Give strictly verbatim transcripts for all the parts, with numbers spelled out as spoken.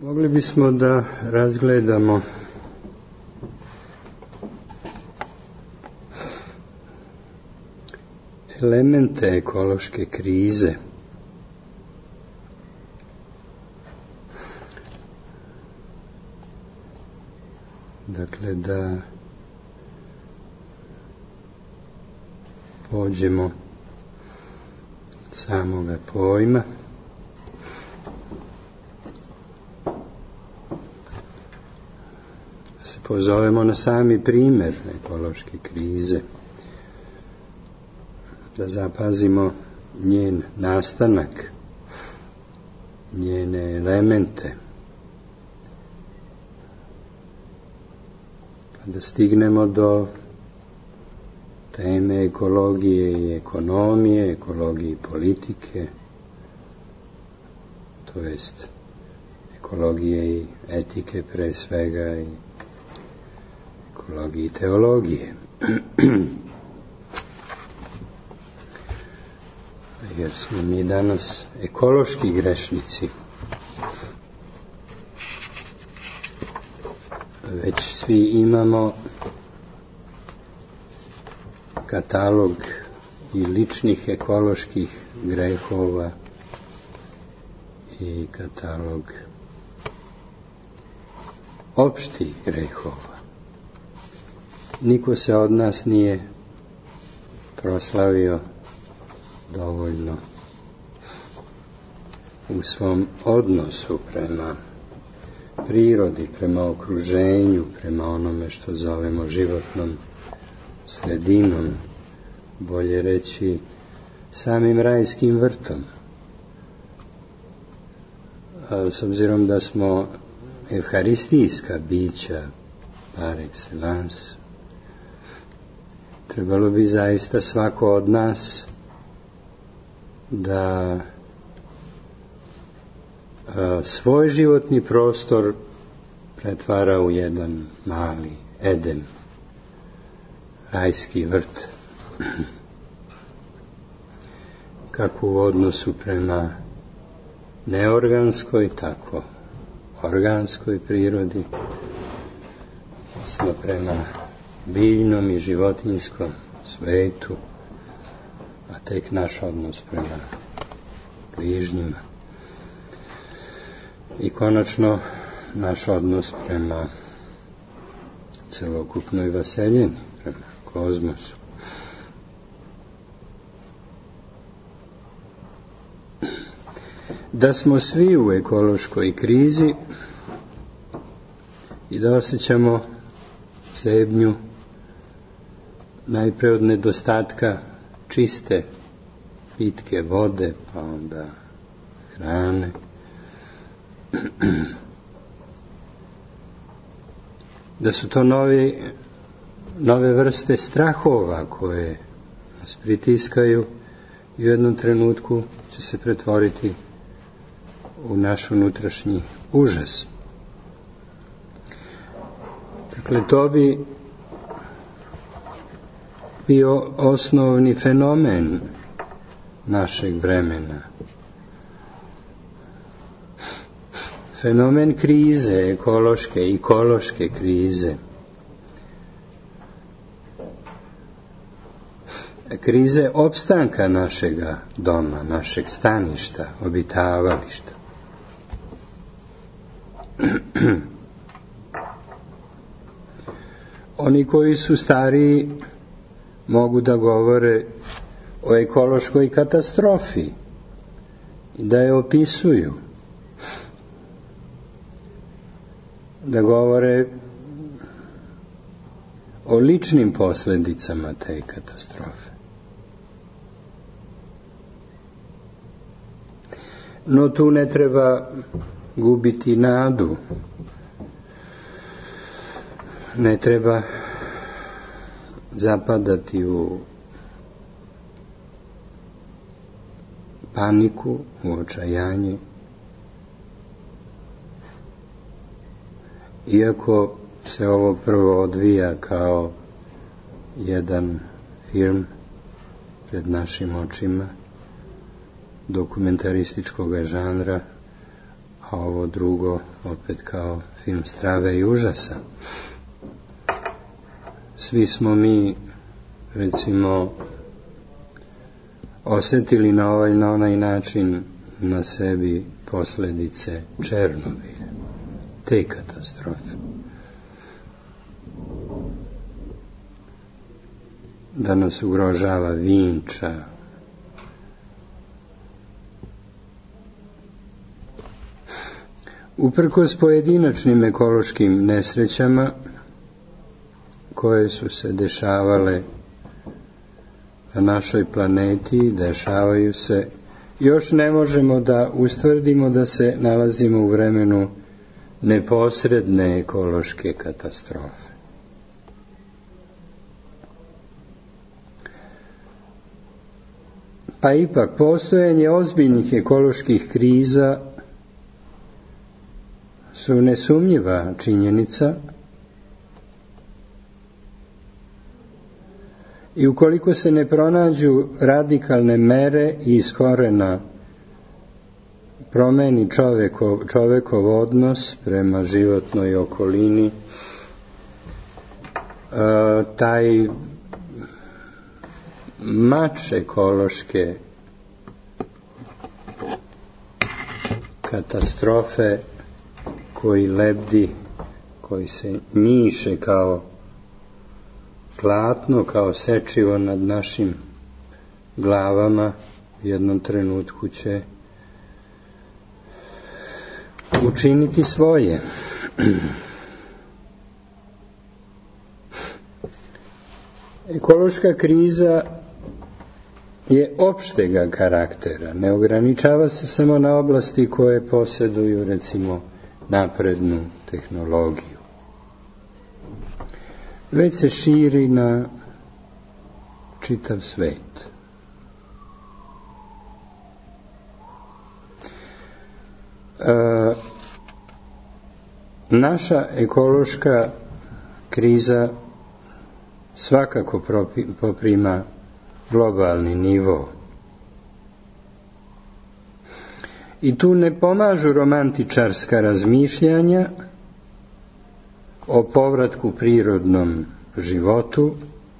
Mogli bismo da razgledamo elemente ekološke krize. Dakle, da pođemo od samoga pojma da se pozovemo na sami primjer ekološke krize, da zapazimo njen nastanak, njene elemente, pa da stignemo do teme ekologije i ekonomije, ekologije i politike, to jest ekologije i etike pre svega i ekologije i teologije. Jer smo mi danas ekološki grešnici. Već svi imamo katalog i ličnih ekoloških grehova i katalog opštih grehova. Niko se od nas nije proslavio dovoljno u svom odnosu prema prirodi, prema okruženju, prema onome što zovemo životnom sredinom, bolje reći samim rajskim vrtom. A s obzirom da smo evharistijska bića par excellence, trebalo bi zaista svako od nas da a, svoj životni prostor pretvara u jedan mali Eden, rajski vrt, kako u odnosu prema neorganskoj, tako organskoj prirodi, smo prema biljnom i životinjskom svetu, a tek naš odnos prema bližnjima i konačno naš odnos prema celokupnoj vaseljeni, prema kozmosu. Da smo svi u ekološkoj krizi i da osjećamo zebnju najpre od nedostatka čiste pitke vode, pa onda hrane, da su to novi, nove vrste strahova koje nas pritiskaju i u jednom trenutku će se pretvoriti u naš unutrašnji užas. Dakle, to bi bio osnovni fenomen našeg vremena. Fenomen krize, ekološke, ekološke krize. Krize opstanka našega doma, našeg staništa, obitavališta. Oni koji su stariji mogu da govore o ekološkoj katastrofi i da je opisuju, da govore o ličnim posljedicama te katastrofe. No tu ne treba gubiti nadu, ne treba zapadati u paniku, u očajanje. Iako se ovo prvo odvija kao jedan film pred našim očima, dokumentarističkog žanra, a ovo drugo opet kao film strave i užasa. Svi smo mi, recimo, osjetili na ovaj na onaj način na sebi posljedice Černobilja, te katastrofe. Da nas ugrožava Vinča, uprkos pojedinačnim ekološkim nesrećama koje su se dešavale na našoj planeti, dešavaju se, još ne možemo da ustvrdimo da se nalazimo u vremenu neposredne ekološke katastrofe. Pa ipak, postojanje ozbiljnih ekoloških kriza su nesumnjiva činjenica i ukoliko se ne pronađu radikalne mere i iz korena promeni čovekov, čovekov odnos prema životnoj okolini, taj mač ekološke katastrofe koji lebdi, koji se njiše kao platno, kao sečivo nad našim glavama, u jednom trenutku će učiniti svoje. Ekološka kriza je opštega karaktera, ne ograničava se samo na oblasti koje posjeduju, recimo, naprednu tehnologiju, već se širi na čitav svet. E, naša ekološka kriza svakako poprima globalni nivo. I tu ne pomažu romantičarska razmišljanja o povratku prirodnom životu.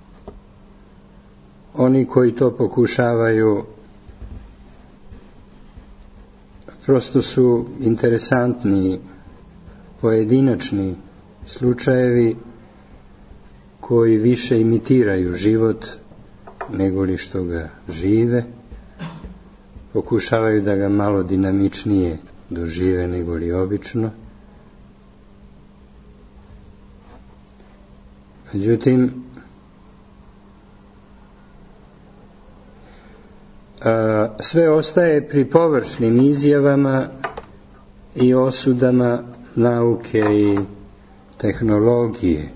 Oni koji to pokušavaju prosto su interesantni pojedinačni slučajevi koji više imitiraju život nego li što ga žive. Pokušavaju da ga malo dinamičnije dožive nego li obično. Međutim, sve ostaje pri površnim izjavama i osudama nauke i tehnologije,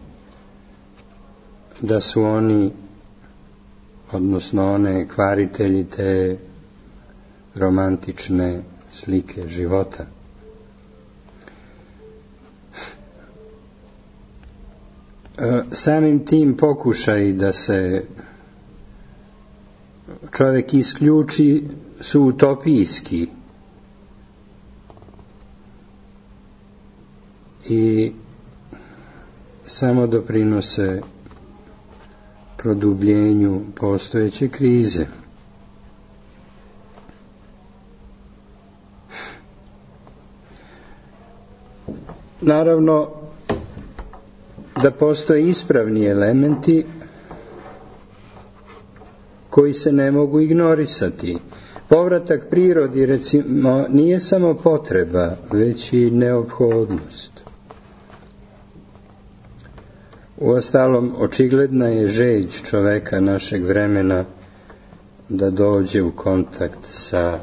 da su oni, odnosno one, kvaritelji te romantične slike života. Samim tim pokušaj da se čovjek isključi su utopijski i samo doprinose produbljenju postojeće krize. Naravno da postoje ispravni elementi koji se ne mogu ignorisati. Povratak prirodi, recimo, nije samo potreba, već i neophodnost. Uostalom, očigledna je žeđ čoveka našeg vremena da dođe u kontakt sa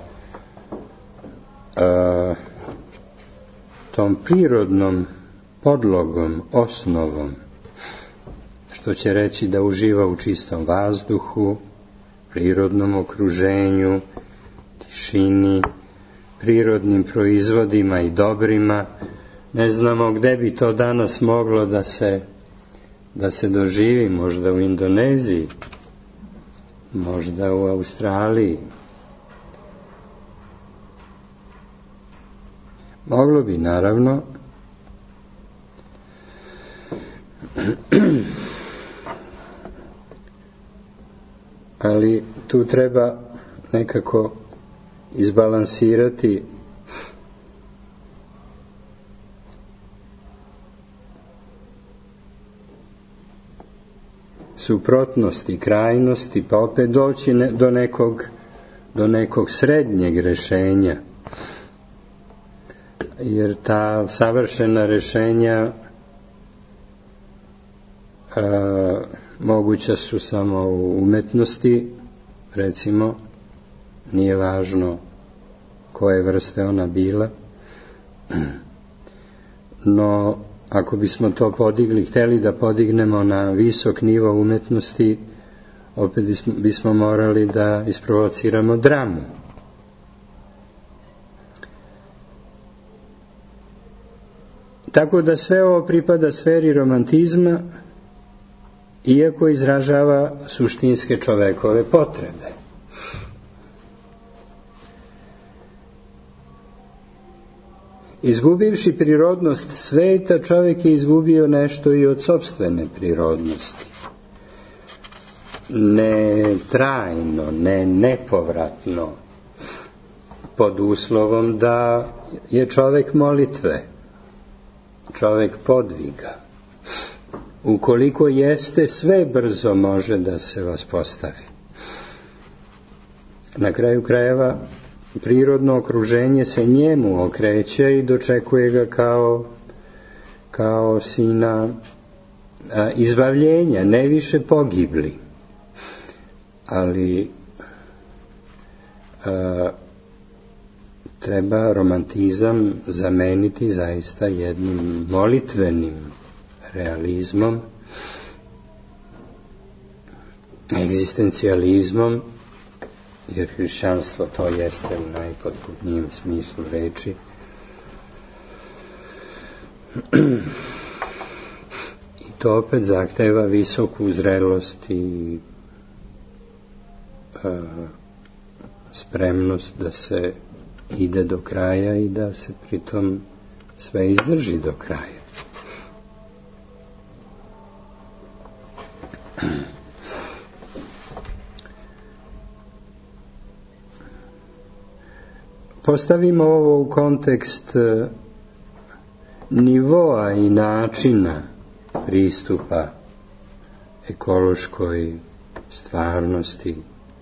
a, tom prirodnom podlogom, osnovom, što će reći da uživa u čistom vazduhu, prirodnom okruženju, tišini, prirodnim proizvodima i dobrima. Ne znamo gde bi to danas moglo da se da se doživi, možda u Indoneziji, možda u Australiji. Moglo bi, naravno, ali tu treba nekako izbalansirati suprotnosti, krajnosti, pa opet doći ne, do nekog do nekog srednjeg rešenja, jer ta savršena rešenja a, moguća su samo u umetnosti, recimo, nije važno koje vrste ona bila, no ako bismo to podigli, hteli da podignemo na visok nivo umetnosti, opet bismo, bismo morali da isprovociramo dramu. Tako da sve ovo pripada sferi romantizma, iako izražava suštinske čovekove potrebe. Izgubivši prirodnost sveta, čovjek je izgubio nešto i od sopstvene prirodnosti. Ne trajno, ne nepovratno, pod uslovom da je čovjek molitve, čovjek podviga. Ukoliko jeste, sve brzo može da se vaspostavi. Na kraju krajeva, prirodno okruženje se njemu okreće i dočekuje ga kao, kao sina a, izbavljenja, ne više pogibli. Ali a, treba romantizam zameniti zaista jednim molitvenim realizmom, egzistencijalizmom, jer hrišćanstvo to jeste u najpotpunijem smislu reči. I to opet zahteva visoku zrelost i a, spremnost da se ide do kraja i da se pritom sve izdrži do kraja. Postavimo ovo u kontekst nivoa i načina pristupa ekološkoj stvarnosti,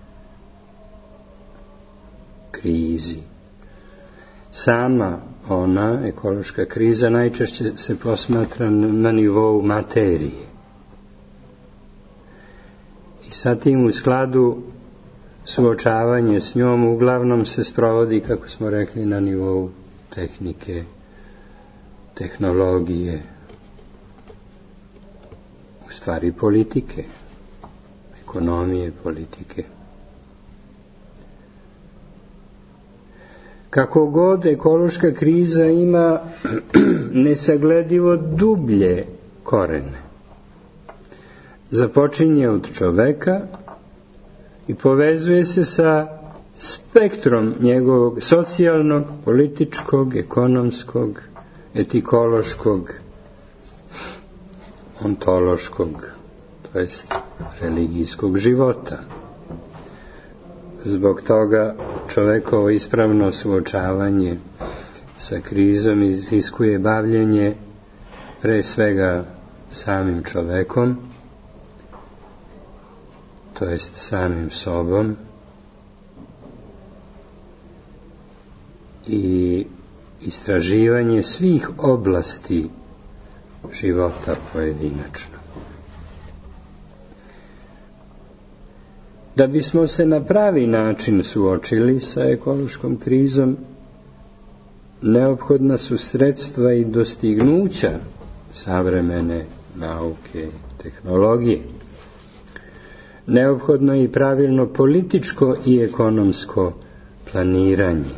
krizi. Sama ona, ekološka kriza, najčešće se posmatra na nivou materije. I sa tim u skladu suočavanje s njom uglavnom se sprovodi, kako smo rekli, na nivou tehnike, tehnologije, u stvari politike, ekonomije, politike. Kako god ekološka kriza ima nesagledivo dublje korene. Započinje od čoveka i povezuje se sa spektrom njegovog socijalnog, političkog, ekonomskog, etikološkog, ontološkog, to jest religijskog života. Zbog toga čovekovo ispravno suočavanje sa krizom iziskuje bavljenje pre svega samim čovekom, to jest samim sobom, i istraživanje svih oblasti života pojedinačno. Da bismo se na pravi način suočili sa ekološkom krizom, neophodna su sredstva i dostignuća savremene nauke i tehnologije. Neophodno je i pravilno političko i ekonomsko planiranje.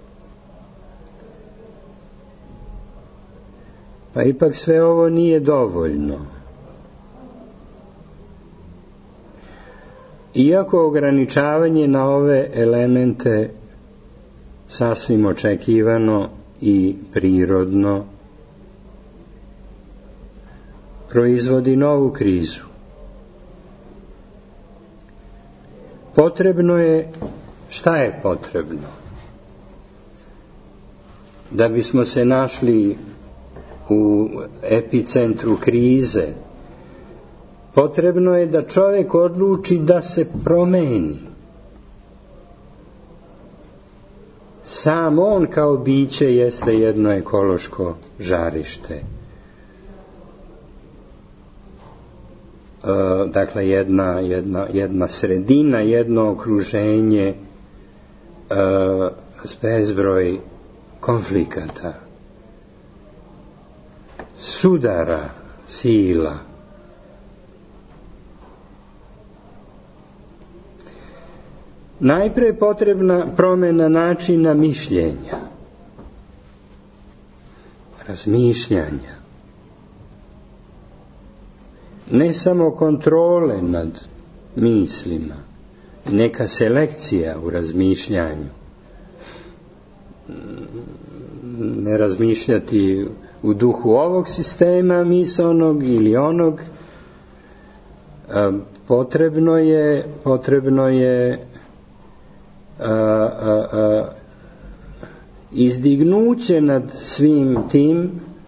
Pa ipak sve ovo nije dovoljno. Iako ograničavanje na ove elemente sasvim očekivano i prirodno proizvodi novu krizu. Potrebno je, šta je potrebno? Da bismo se našli u epicentru krize, potrebno je da čovjek odluči da se promeni. Sam on kao biće jeste jedno ekološko žarište. E, dakle, jedna, jedna, jedna sredina, jedno okruženje e, s bezbroj konflikata, sudara, sila. Najpre je potrebna promjena načina mišljenja, razmišljanja. Ne samo kontrole nad mislima, neka selekcija u razmišljanju. Ne razmišljati u duhu ovog sistema misaonog ili onog. Potrebno je, potrebno je A, a, a, izdignuće nad svim tim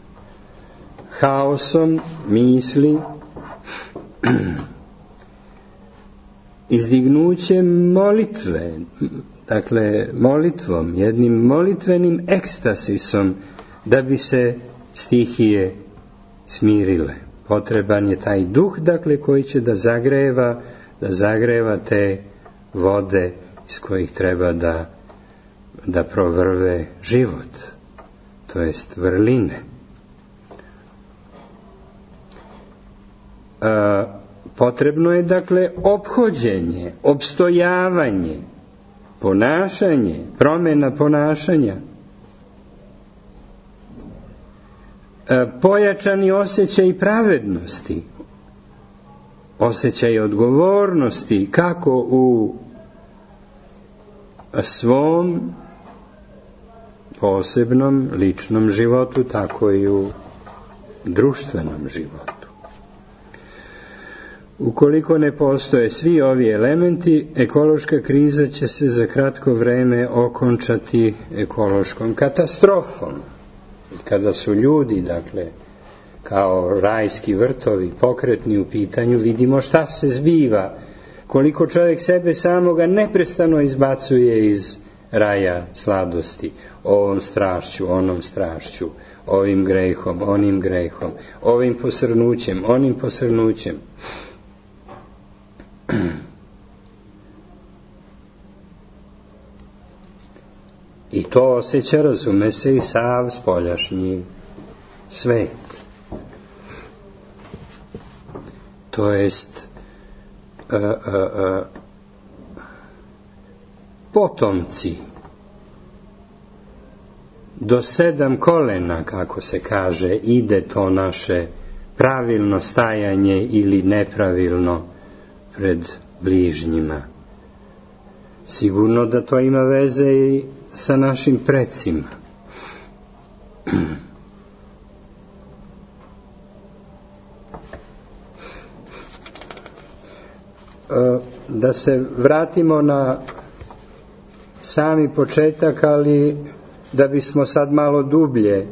haosom misli, izdignuće molitve, dakle molitvom, jednim molitvenim ekstasisom, da bi se stihije smirile. Potreban je taj duh, dakle, koji će da zagreva, da zagreva te vode iz kojih treba da, da provrve život, to jest vrline. A, potrebno je, dakle, ophođenje, opstojavanje, ponašanje, promjena ponašanja, a, pojačani osjećaj pravednosti, osjećaj odgovornosti, kako u svom posebnom ličnom životu, tako i u društvenom životu. Ukoliko ne postoje svi ovi elementi, ekološka kriza će se za kratko vreme okončati ekološkom katastrofom. I kada su ljudi, dakle, kao rajski vrtovi, pokretni u pitanju, vidimo šta se zbiva, koliko čovjek sebe samoga neprestano izbacuje iz raja sladosti, ovom strašću, onom strašću, ovim grehom, onim grehom, ovim posrnućem, onim posrnućem. I to osjeća, razume se, i sav spoljašnji svet. To jest A, a, a, potomci do sedam kolena, kako se kaže, ide to naše pravilno stajanje ili nepravilno pred bližnjima. Sigurno da to ima veze i sa našim precima. Da se vratimo na sami početak, ali da bismo sad malo dublje,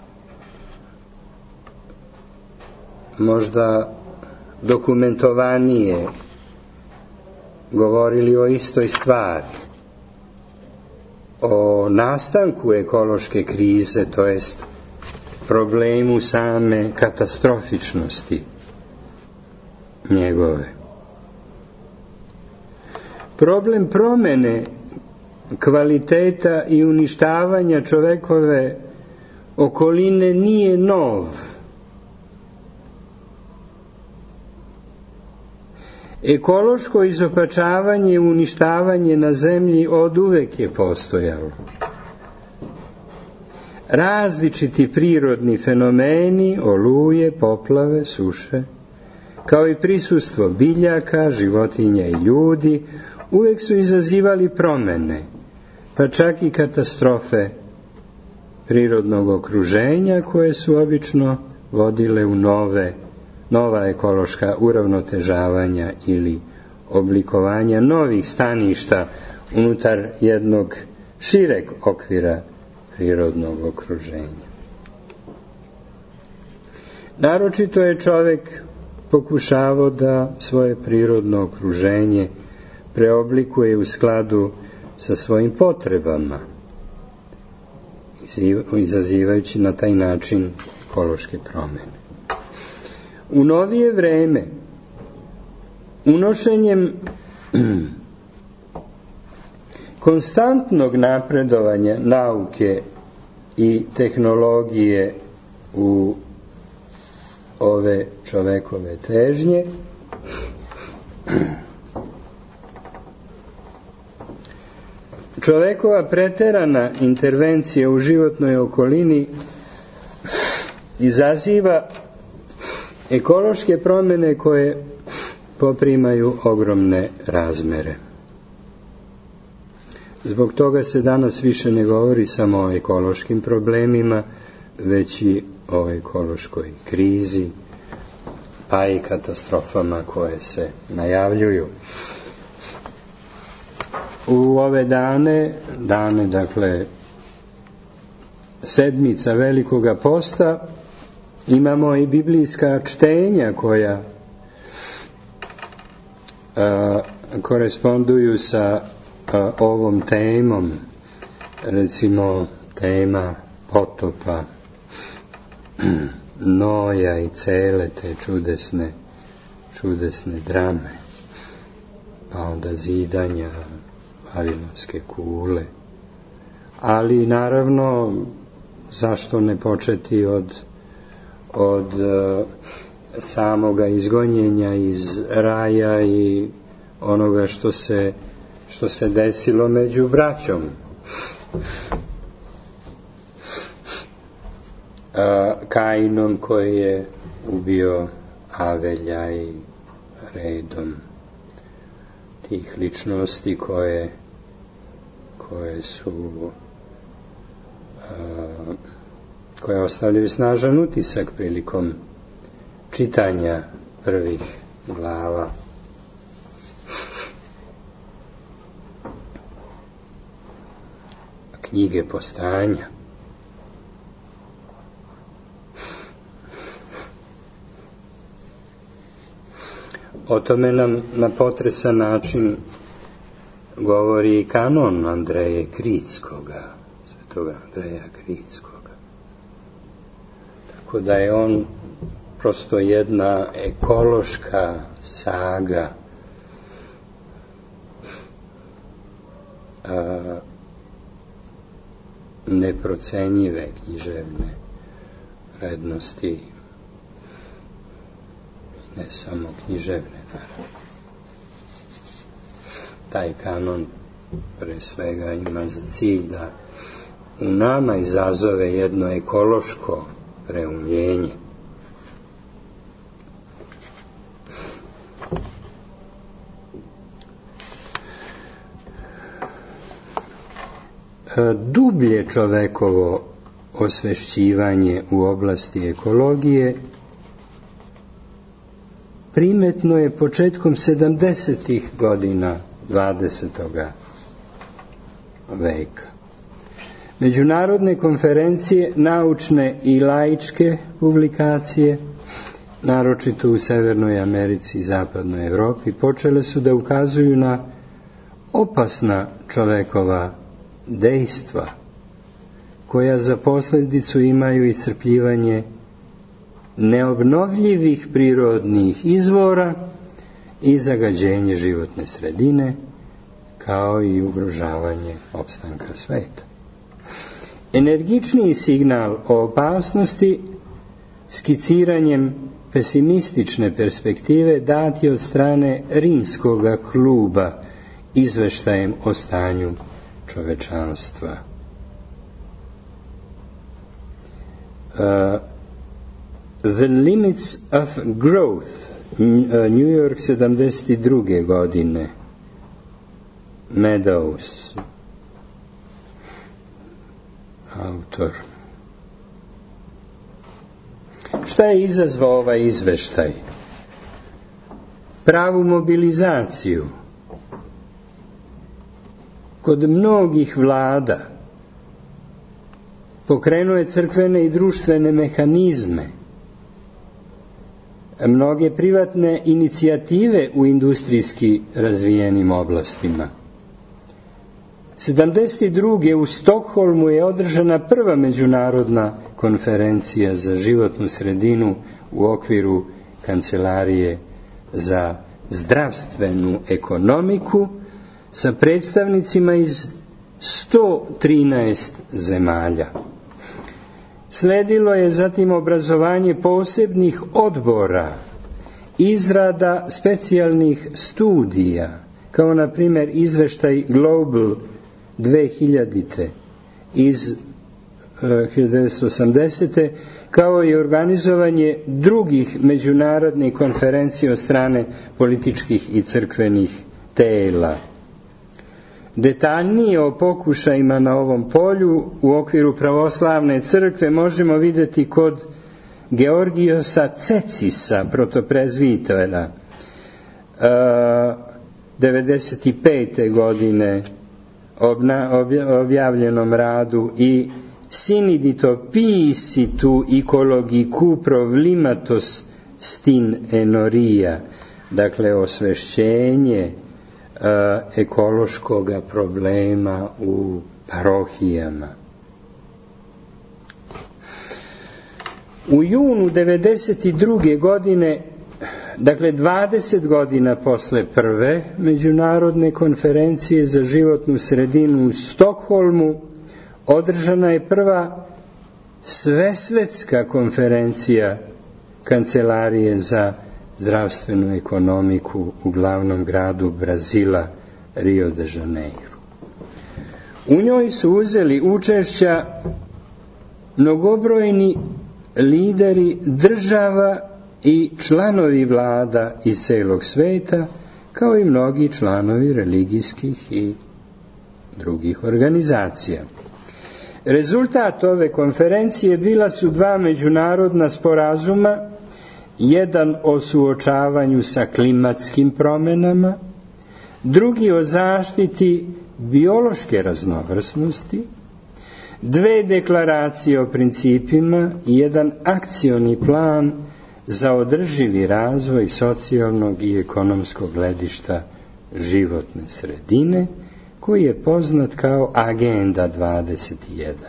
možda dokumentovanije govorili o istoj stvari, o nastanku ekološke krize, to jest problemu same katastrofičnosti njegove. Problem promjene kvaliteta i uništavanja čovekove okoline nije nov. Ekološko izopačavanje i uništavanje na zemlji oduvek je postojalo. Različiti prirodni fenomeni, oluje, poplave, suše, kao i prisustvo biljaka, životinja i ljudi, uvek su izazivali promene, pa čak i katastrofe prirodnog okruženja koje su obično vodile u nove, nova ekološka uravnotežavanja ili oblikovanja novih staništa unutar jednog šireg okvira prirodnog okruženja. Naročito je čovjek pokušavao da svoje prirodno okruženje preoblikuje u skladu sa svojim potrebama, izazivajući na taj način ekološke promjene. U novije vreme, unošenjem konstantnog napredovanja nauke i tehnologije u ove čovekove težnje, čovekova preterana intervencija u životnoj okolini izaziva ekološke promjene koje poprimaju ogromne razmere. Zbog toga se danas više ne govori samo o ekološkim problemima, već i o ekološkoj krizi, pa i katastrofama koje se najavljuju. U ove dane, dane dakle sedmica Velikoga posta, imamo i biblijska čtenja koja a, koresponduju sa a, ovom temom, recimo tema potopa, Noja i cele te čudesne, čudesne drame, pa onda zidanja Vavilonske kule, ali naravno zašto ne početi od od uh, samoga izgonjenja iz raja i onoga što se što se desilo među braćom. Uh, Kainom koji je ubio Avelja i redom tih ličnosti koje koje su uh, koje ostavljaju snažan utisak prilikom čitanja prvih glava. Knjige Postajanja. O tome nam na potresan način govori i kanon Andreje Kritskoga, svetoga Andreja Kritskoga. Tako da je on prosto jedna ekološka saga a, neprocenjive književne vrednosti i ne samo književne, naravno. Taj kanon pre svega ima za cilj da u nama izazove jedno ekološko preumljenje. Dublje čovekovo osvešćivanje u oblasti ekologije primetno je početkom sedamdesetih godina dvadesetoga veka. Međunarodne konferencije, naučne i laičke publikacije, naročito u Severnoj Americi i Zapadnoj Evropi, počele su da ukazuju na opasna čovekova dejstva, koja za posljedicu imaju iscrpljivanje neobnovljivih prirodnih izvora i zagađenje životne sredine, kao i ugrožavanje opstanka sveta. Energičniji signal o opasnosti skiciranjem pesimistične perspektive dat je od strane Rimskoga kluba izveštajem o stanju čovečanstva. Uh, The Limits of Growth, New York sedamdeset druge godine, Meadows, autor Šta je izazvao ovaj izveštaj? Pravu mobilizaciju kod mnogih vlada, pokrenuo je crkvene i društvene mehanizme, mnoge privatne inicijative u industrijski razvijenim oblastima. sedamdeset druge u Stokholmu je održana prva međunarodna konferencija za životnu sredinu u okviru Kancelarije za zdravstvenu ekonomiku sa predstavnicima iz sto trinaest zemalja. Sledilo je zatim obrazovanje posebnih odbora, izrada specijalnih studija, kao na primjer izveštaj Global dve hiljadite iz hiljadu devetsto osamdesete kao i organizovanje drugih međunarodnih konferencija od strane političkih i crkvenih tela. Detaljnije o pokušajima na ovom polju u okviru pravoslavne crkve možemo vidjeti kod Georgijosa Cecisa, protoprezvitera, devedeset pete godine objavljenom radu i Sinidito pisitu ecologicu provlimatos stin enoria, dakle osvešćenje ekološkog problema u parohijama. U junu devedeset druge godine, dakle dvadeset godina posle prve međunarodne konferencije za životnu sredinu u Stokholmu, održana je prva svesvetska konferencija Kancelarije za zdravstvenu ekonomiku u glavnom gradu Brazila, Rio de Janeiro. U njoj su uzeli učešća mnogobrojni lideri država i članovi vlada iz celog sveta, kao i mnogi članovi religijskih i drugih organizacija. Rezultat ove konferencije bila su dva međunarodna sporazuma, jedan o suočavanju sa klimatskim promjenama, drugi o zaštiti biološke raznovrsnosti, dve deklaracije o principima i jedan akcioni plan za održivi razvoj socijalnog i ekonomskog gledišta životne sredine, koji je poznat kao Agenda dvadeset jedan.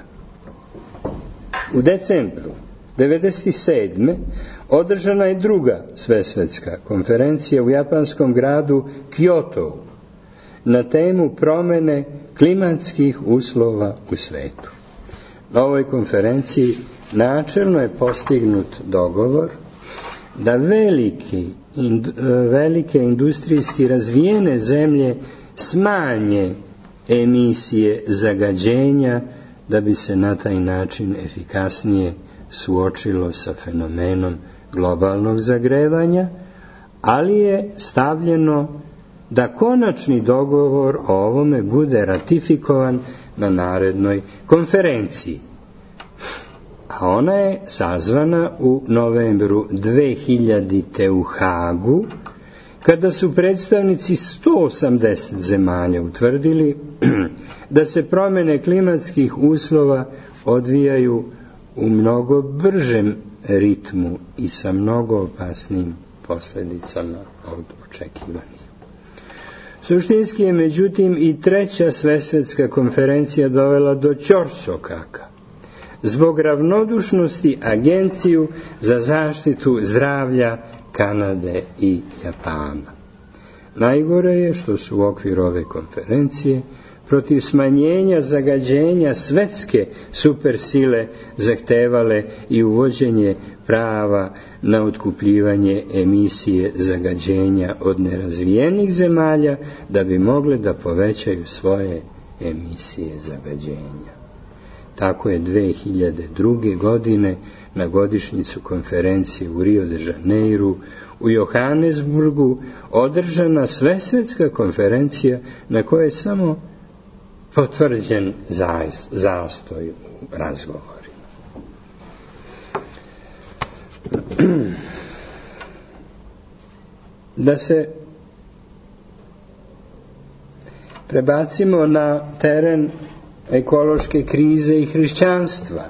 U decembru devedeset sedme održana je druga svesvetska konferencija u japanskom gradu Kyoto na temu promjene klimatskih uslova u svetu. Na ovoj konferenciji načelno je postignut dogovor da veliki, ind, velike industrijski razvijene zemlje smanje emisije zagađenja da bi se na taj način efikasnije suočilo sa fenomenom globalnog zagrevanja, ali je stavljeno da konačni dogovor o ovome bude ratifikovan na narednoj konferenciji. A ona je sazvana u novembru dve hiljadite u Hagu, kada su predstavnici sto osamdeset zemalja utvrdili da se promjene klimatskih uslova odvijaju u mnogo bržem ritmu i sa mnogo opasnim posljedicama od očekivanih. Suštinski je međutim i treća svesvetska konferencija dovela do ćorsokaka zbog ravnodušnosti Agenciju za zaštitu zdravlja Kanade i Japana. Najgore je što su u okviru ove konferencije protiv smanjenja zagađenja svetske supersile zahtevale i uvođenje prava na otkupljivanje emisije zagađenja od nerazvijenih zemalja da bi mogle da povećaju svoje emisije zagađenja. Tako je dve hiljade druge. godine na godišnjicu konferencije u Rio de Janeiru u Johannesburgu održana svesvetska konferencija na kojoj je samo potvrđen zastoj u razgovorima. Da se prebacimo na teren ekološke krize i hrišćanstva.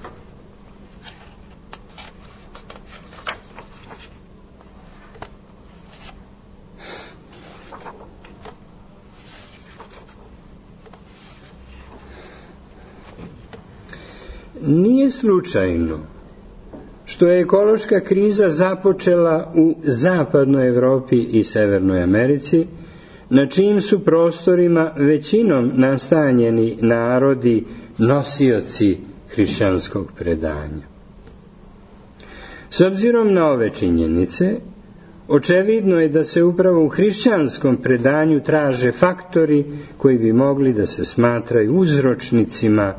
Nije slučajno što je ekološka kriza započela u zapadnoj Evropi i Severnoj Americi, na čijim su prostorima većinom nastanjeni narodi nosioci hrišćanskog predanja. S obzirom na ove činjenice, očevidno je da se upravo u hrišćanskom predanju traže faktori koji bi mogli da se smatraju uzročnicima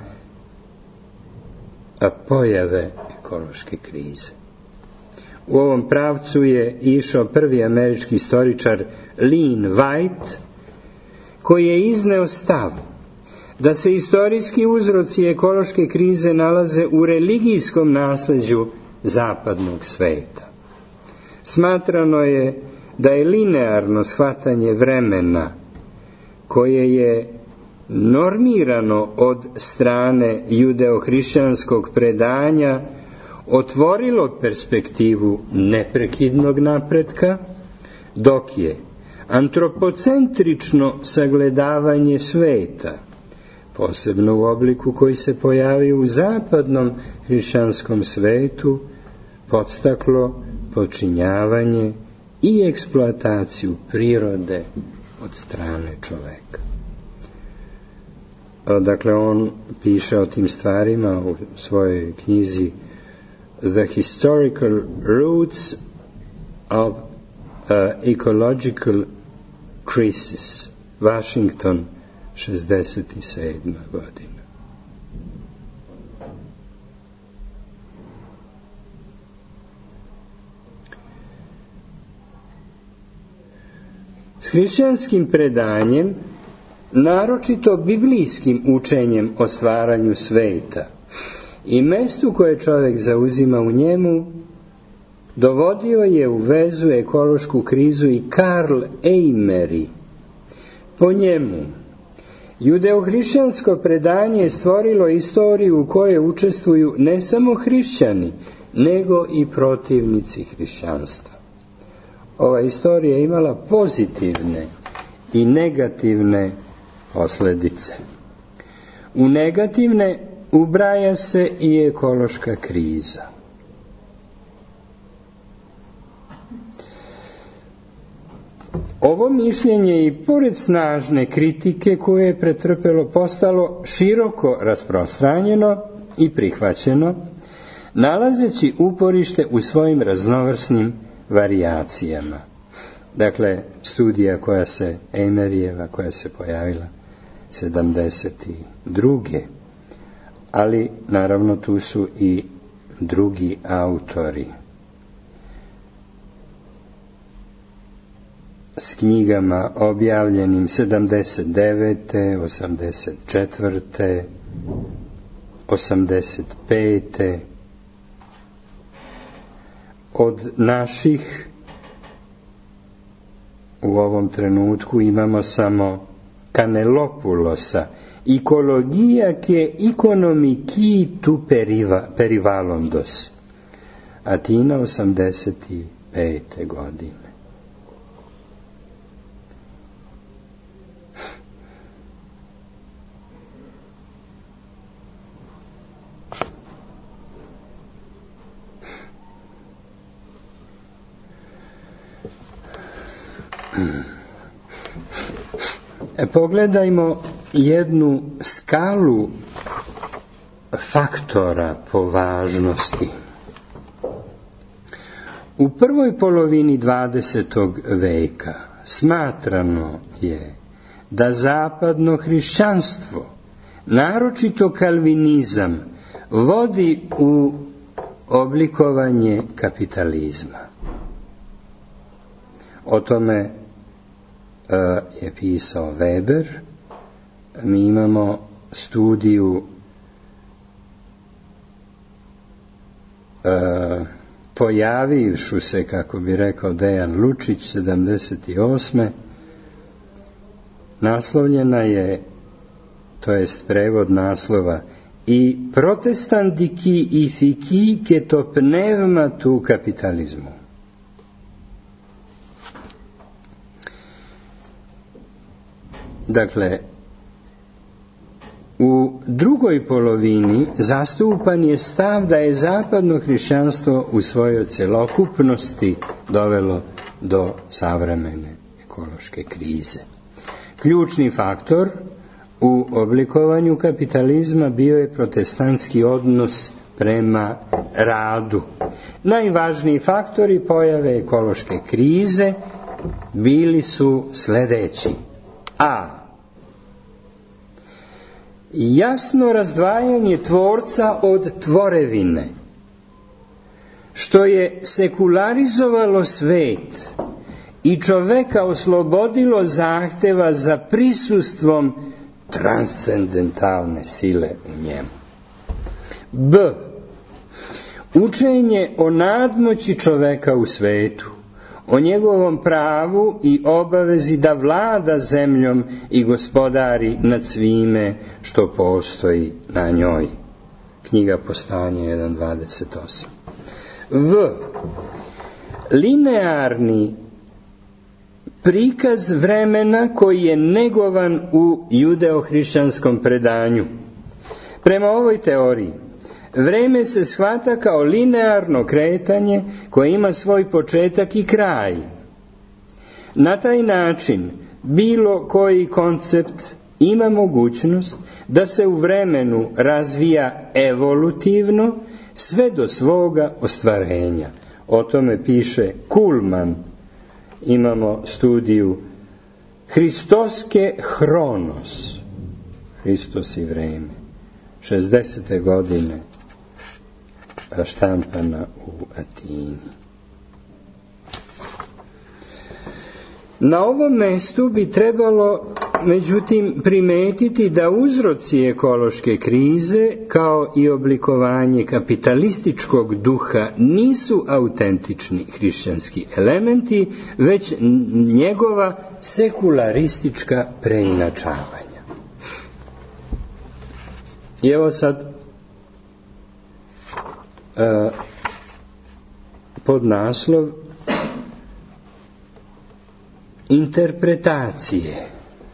pojave ekološke krize. U ovom pravcu je išao prvi američki istoričar Lynn White, koji je izneo stav da se istorijski uzroci ekološke krize nalaze u religijskom nasleđu zapadnog sveta. Smatrano je da je linearno shvatanje vremena, koje je normirano od strane judeo-hrišćanskog predanja, otvorilo perspektivu neprekidnog napretka, dok je antropocentrično sagledavanje sveta, posebno u obliku koji se pojavio u zapadnom hrišćanskom svetu, podstaklo počinjavanje i eksploataciju prirode od strane čoveka. Dakle, on piše o tim stvarima u svojoj knjizi The Historical Roots of uh, Ecological Crisis, Washington, šezdeset sedma godina. S hrišćanskim predanjem, naročito biblijskim učenjem o stvaranju sveta i mestu koje čovjek zauzima u njemu, dovodio je u vezu ekološku krizu i Karl Eimeri. Po njemu, judeo-hrišćansko predanje je stvorilo istoriju u kojoj učestvuju ne samo hrišćani, nego i protivnici hrišćanstva. Ova istorija je imala pozitivne i negativne posljedice. U negativne ubraja se i ekološka kriza. Ovo mišljenje i pored snažne kritike koje je pretrpelo postalo široko rasprostranjeno i prihvaćeno, nalazeći uporište u svojim raznovrsnim varijacijama. Dakle, studija koja se, Eimerijeva, koja se pojavila sedamdeset druge Ali, naravno, tu su i drugi autori s knjigama objavljenim sedamdeset devete, osamdeset četvrte, osamdeset pete Od naših u ovom trenutku imamo samo Kanelopulosa, Ecologia che economici tu periva, perivalondos, Atina, osamdeset pete godine. E, pogledajmo jednu skalu faktora po važnosti. U prvoj polovini dvadesetog veka smatrano je da zapadno hrišćanstvo, naročito kalvinizam, vodi u oblikovanje kapitalizma. O tome je pisao Weber. Mi imamo studiju uh, pojavivšu se, kako bi rekao Dejan Lučić, sedamdeset osme naslovljena je, to jest prevod naslova, i protestantiki i fikike to pnevma tu kapitalizmu. Dakle, u drugoj polovini zastupan je stav da je zapadno hrišćanstvo u svojoj celokupnosti dovelo do savremene ekološke krize. Ključni faktor u oblikovanju kapitalizma bio je protestantski odnos prema radu. Najvažniji faktori pojave ekološke krize bili su sljedeći. A. Jasno razdvajanje tvorca od tvorevine, što je sekularizovalo svet i čoveka oslobodilo zahteva za prisustvom transcendentalne sile u njemu. B. Učenje o nadmoći čoveka u svetu, o njegovom pravu i obavezi da vlada zemljom i gospodari nad svime što postoji na njoj. Knjiga Postanje jedan dvadeset osam. V. Linearni prikaz vremena koji je negovan u judeo-hrišćanskom predanju. Prema ovoj teoriji, vreme se shvata kao linearno kretanje koje ima svoj početak i kraj. Na taj način bilo koji koncept ima mogućnost da se u vremenu razvija evolutivno sve do svoga ostvarenja. O tome piše Kulman. Imamo studiju Hristoske hronos, Hristos i vreme, šezdesete godine, štampana u Atini. Na ovom mestu bi trebalo, međutim, primetiti da uzroci ekološke krize, kao i oblikovanje kapitalističkog duha, nisu autentični hrišćanski elementi, već njegova sekularistička preinačavanja. I evo sad Uh, pod naslov interpretacije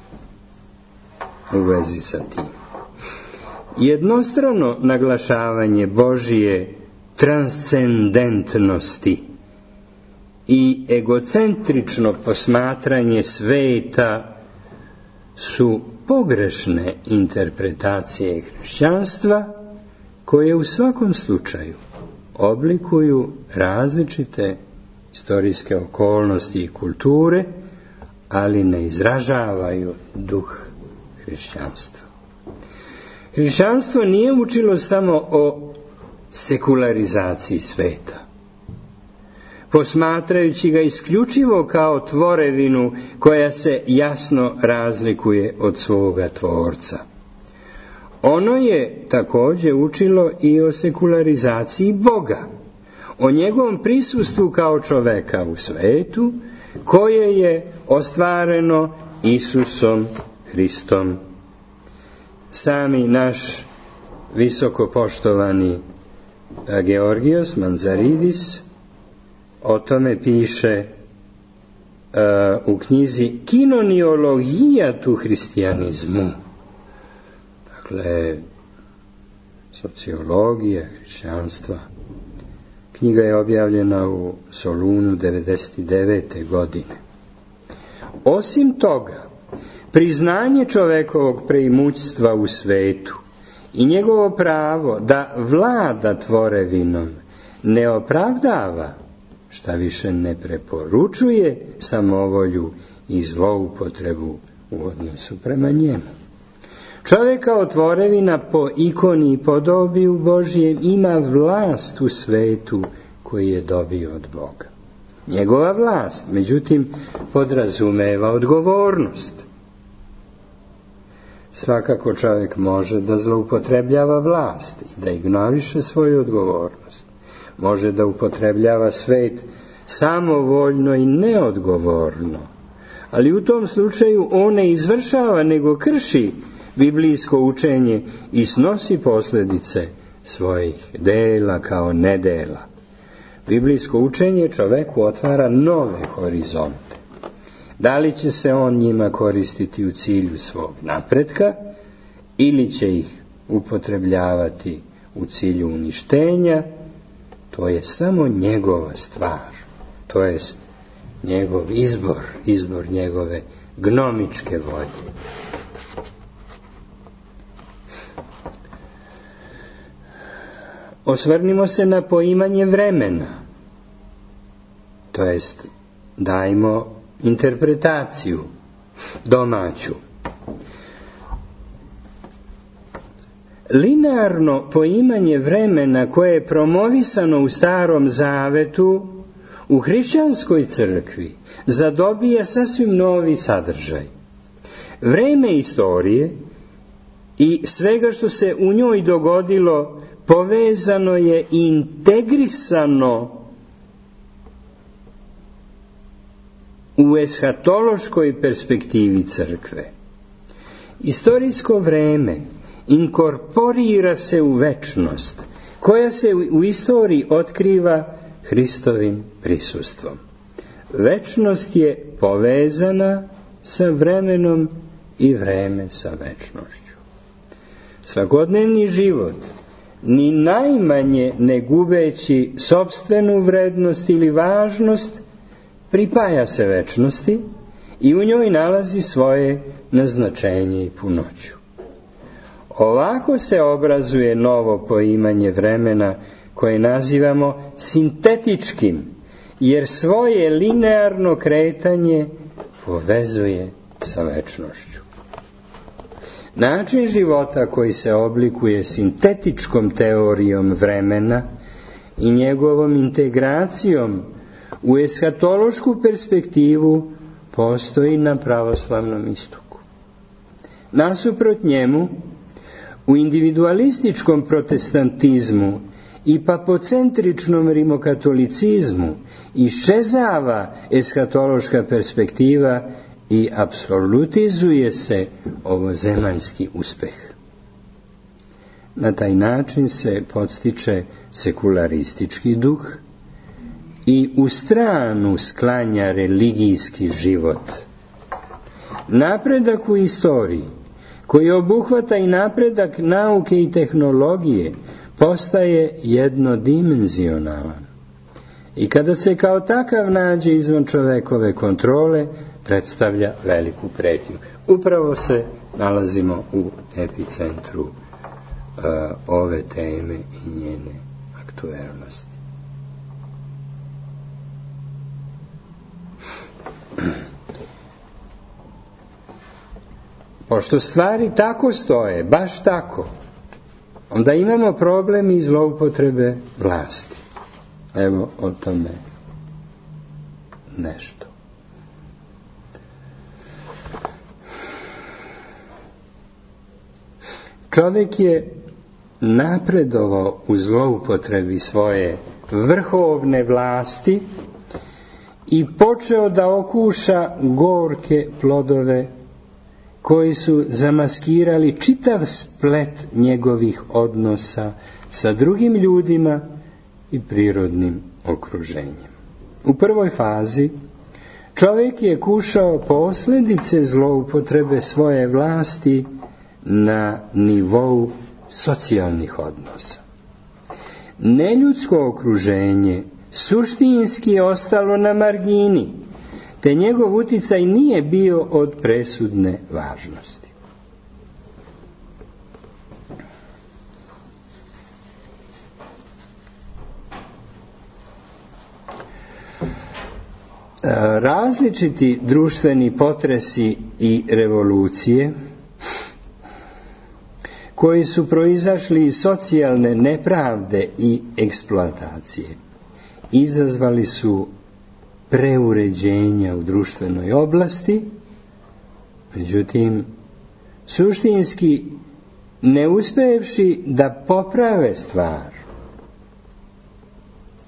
u vezi sa tim. Jednostrano naglašavanje Božije transcendentnosti i egocentrično posmatranje sveta su pogrešne interpretacije hrišćanstva koje u svakom slučaju oblikuju različite istorijske okolnosti i kulture, ali ne izražavaju duh hrišćanstva. Hrišćanstvo nije učilo samo o sekularizaciji sveta, posmatrajući ga isključivo kao tvorevinu koja se jasno razlikuje od svoga tvorca. Ono je također učilo i o sekularizaciji Boga, o njegovom prisustvu kao čoveka u svetu, koje je ostvareno Isusom Hristom. Sami naš visoko poštovani Georgijos Manzaridis o tome piše uh, u knjizi Kinoniologija tu hristijanizmu. Dakle, sociologija hrišćanstva. Knjiga je objavljena u Solunu devedeset devete godine. Osim toga, priznanje čovekovog preimućstva u svetu i njegovo pravo da vlada tvorevinom ne opravdava, šta više ne preporučuje samovolju i zloupotrebu u odnosu prema njemu. Čovjek kao tvorevina po ikoni i podobiju Božijem ima vlast u svetu koji je dobio od Boga. Njegova vlast, međutim, podrazumeva odgovornost. Svakako čovjek može da zloupotrebljava vlast i da ignoriše svoju odgovornost. može da upotrebljava svet samovoljno i neodgovorno, ali u tom slučaju on ne izvršava nego krši biblijsko učenje i snosi posljedice svojih dela kao nedela. Biblijsko učenje čoveku otvara nove horizonte. Da li će se on njima koristiti u cilju svog napretka ili će ih upotrebljavati u cilju uništenja, to je samo njegova stvar, to jest njegov izbor, izbor njegove gnomičke volje. Osvrnimo se na poimanje vremena, to jest dajmo interpretaciju domaću. Linearno poimanje vremena koje je promovisano u Starom Zavetu u hrišćanskoj crkvi zadobija sasvim novi sadržaj. Vreme istorije i svega što se u njoj dogodilo povezano je i integrisano u eshatološkoj perspektivi crkve. Istorijsko vreme inkorporira se u večnost, koja se u istoriji otkriva Hristovim prisustvom. Večnost je povezana sa vremenom i vreme sa večnošću. Svakodnevni život, ni najmanje ne gubeći sopstvenu vrednost ili važnost, pripaja se večnosti i u njoj nalazi svoje naznačenje i punoću. Ovako se obrazuje novo poimanje vremena koje nazivamo sintetičkim, jer svoje linearno kretanje povezuje sa večnošću. Način života koji se oblikuje sintetičkom teorijom vremena i njegovom integracijom u eshatološku perspektivu postoji na pravoslavnom istoku. Nasuprot njemu, u individualističkom protestantizmu i papocentričnom rimokatolicizmu iščezava eshatološka perspektiva i apsolutizuje se ovozemaljski uspeh. Na taj način se podstiče sekularistički duh i u stranu sklanja religijski život. Napredak u istoriji, koji obuhvata i napredak nauke i tehnologije, postaje jednodimenzionalan. I kada se kao takav nađe izvan čovekove kontrole, predstavlja veliku pretnju. Upravo se nalazimo u epicentru uh, ove teme i njene aktuelnosti. Pošto stvari tako stoje, baš tako, onda imamo problem i zloupotrebe vlasti. Evo o tome nešto. Čovjek je napredovao u zloupotrebi svoje vrhovne vlasti i počeo da okuša gorke plodove koji su zamaskirali čitav splet njegovih odnosa sa drugim ljudima i prirodnim okruženjem. U prvoj fazi čovjek je kušao posljedice zloupotrebe svoje vlasti na nivou socijalnih odnosa. Neljudsko okruženje suštinski je ostalo na margini, te njegov uticaj nije bio od presudne važnosti. Različiti društveni potresi i revolucije koji su proizašli iz socijalne nepravde i eksploatacije izazvali su preuređenja u društvenoj oblasti, međutim, suštinski ne uspevši da poprave stvar,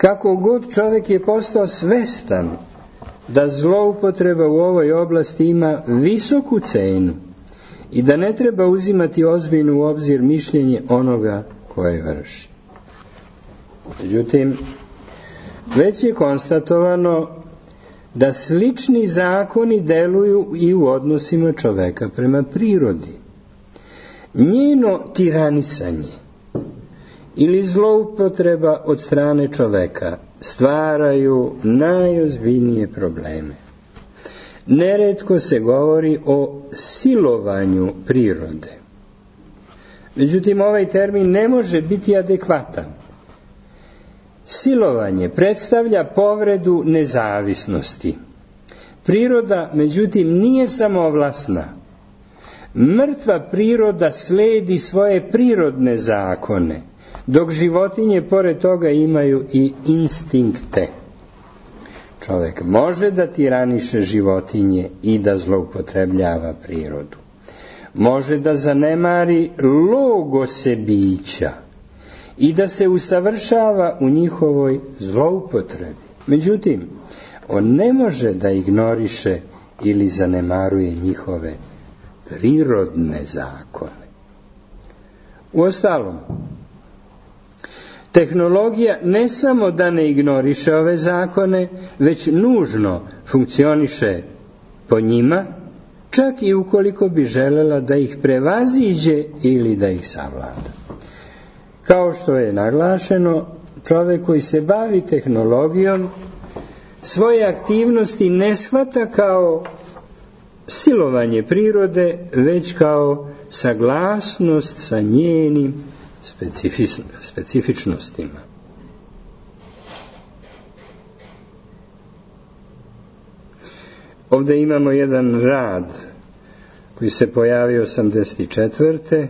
Kako god čovjek je postao svestan da zloupotreba u ovoj oblasti ima visoku cenu i da ne treba uzimati ozbiljno u obzir mišljenje onoga koje vrši. Međutim, već je konstatovano da slični zakoni deluju i u odnosima čoveka prema prirodi. Njeno tiranisanje ili zloupotreba od strane čoveka stvaraju najozbiljnije probleme. Neretko se govori o silovanju prirode. Međutim, ovaj termin ne može biti adekvatan. Silovanje predstavlja povredu nezavisnosti. Priroda, međutim, nije samovlasna. Mrtva priroda sledi svoje prirodne zakone, dok životinje pored toga imaju i instinkte. Čovjek može da tiraniše životinje i da zloupotrebljava prirodu. Može da zanemari logose bića i da se usavršava u njihovoj zloupotrebi. Međutim, on ne može da ignoriše ili zanemaruje njihove prirodne zakone. Uostalom, tehnologija ne samo da ne ignoriše ove zakone, već nužno funkcioniše po njima, čak i ukoliko bi želela da ih prevaziđe ili da ih savlada. Kao što je naglašeno, čovjek koji se bavi tehnologijom svoje aktivnosti ne shvata kao silovanje prirode, već kao saglasnost sa njenim specifičnostima. Ovdje imamo jedan rad koji se pojavio osamdeset četvrte.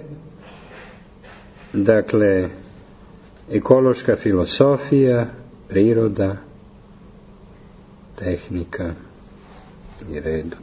Dakle, ekološka filosofija, priroda, tehnika i redu.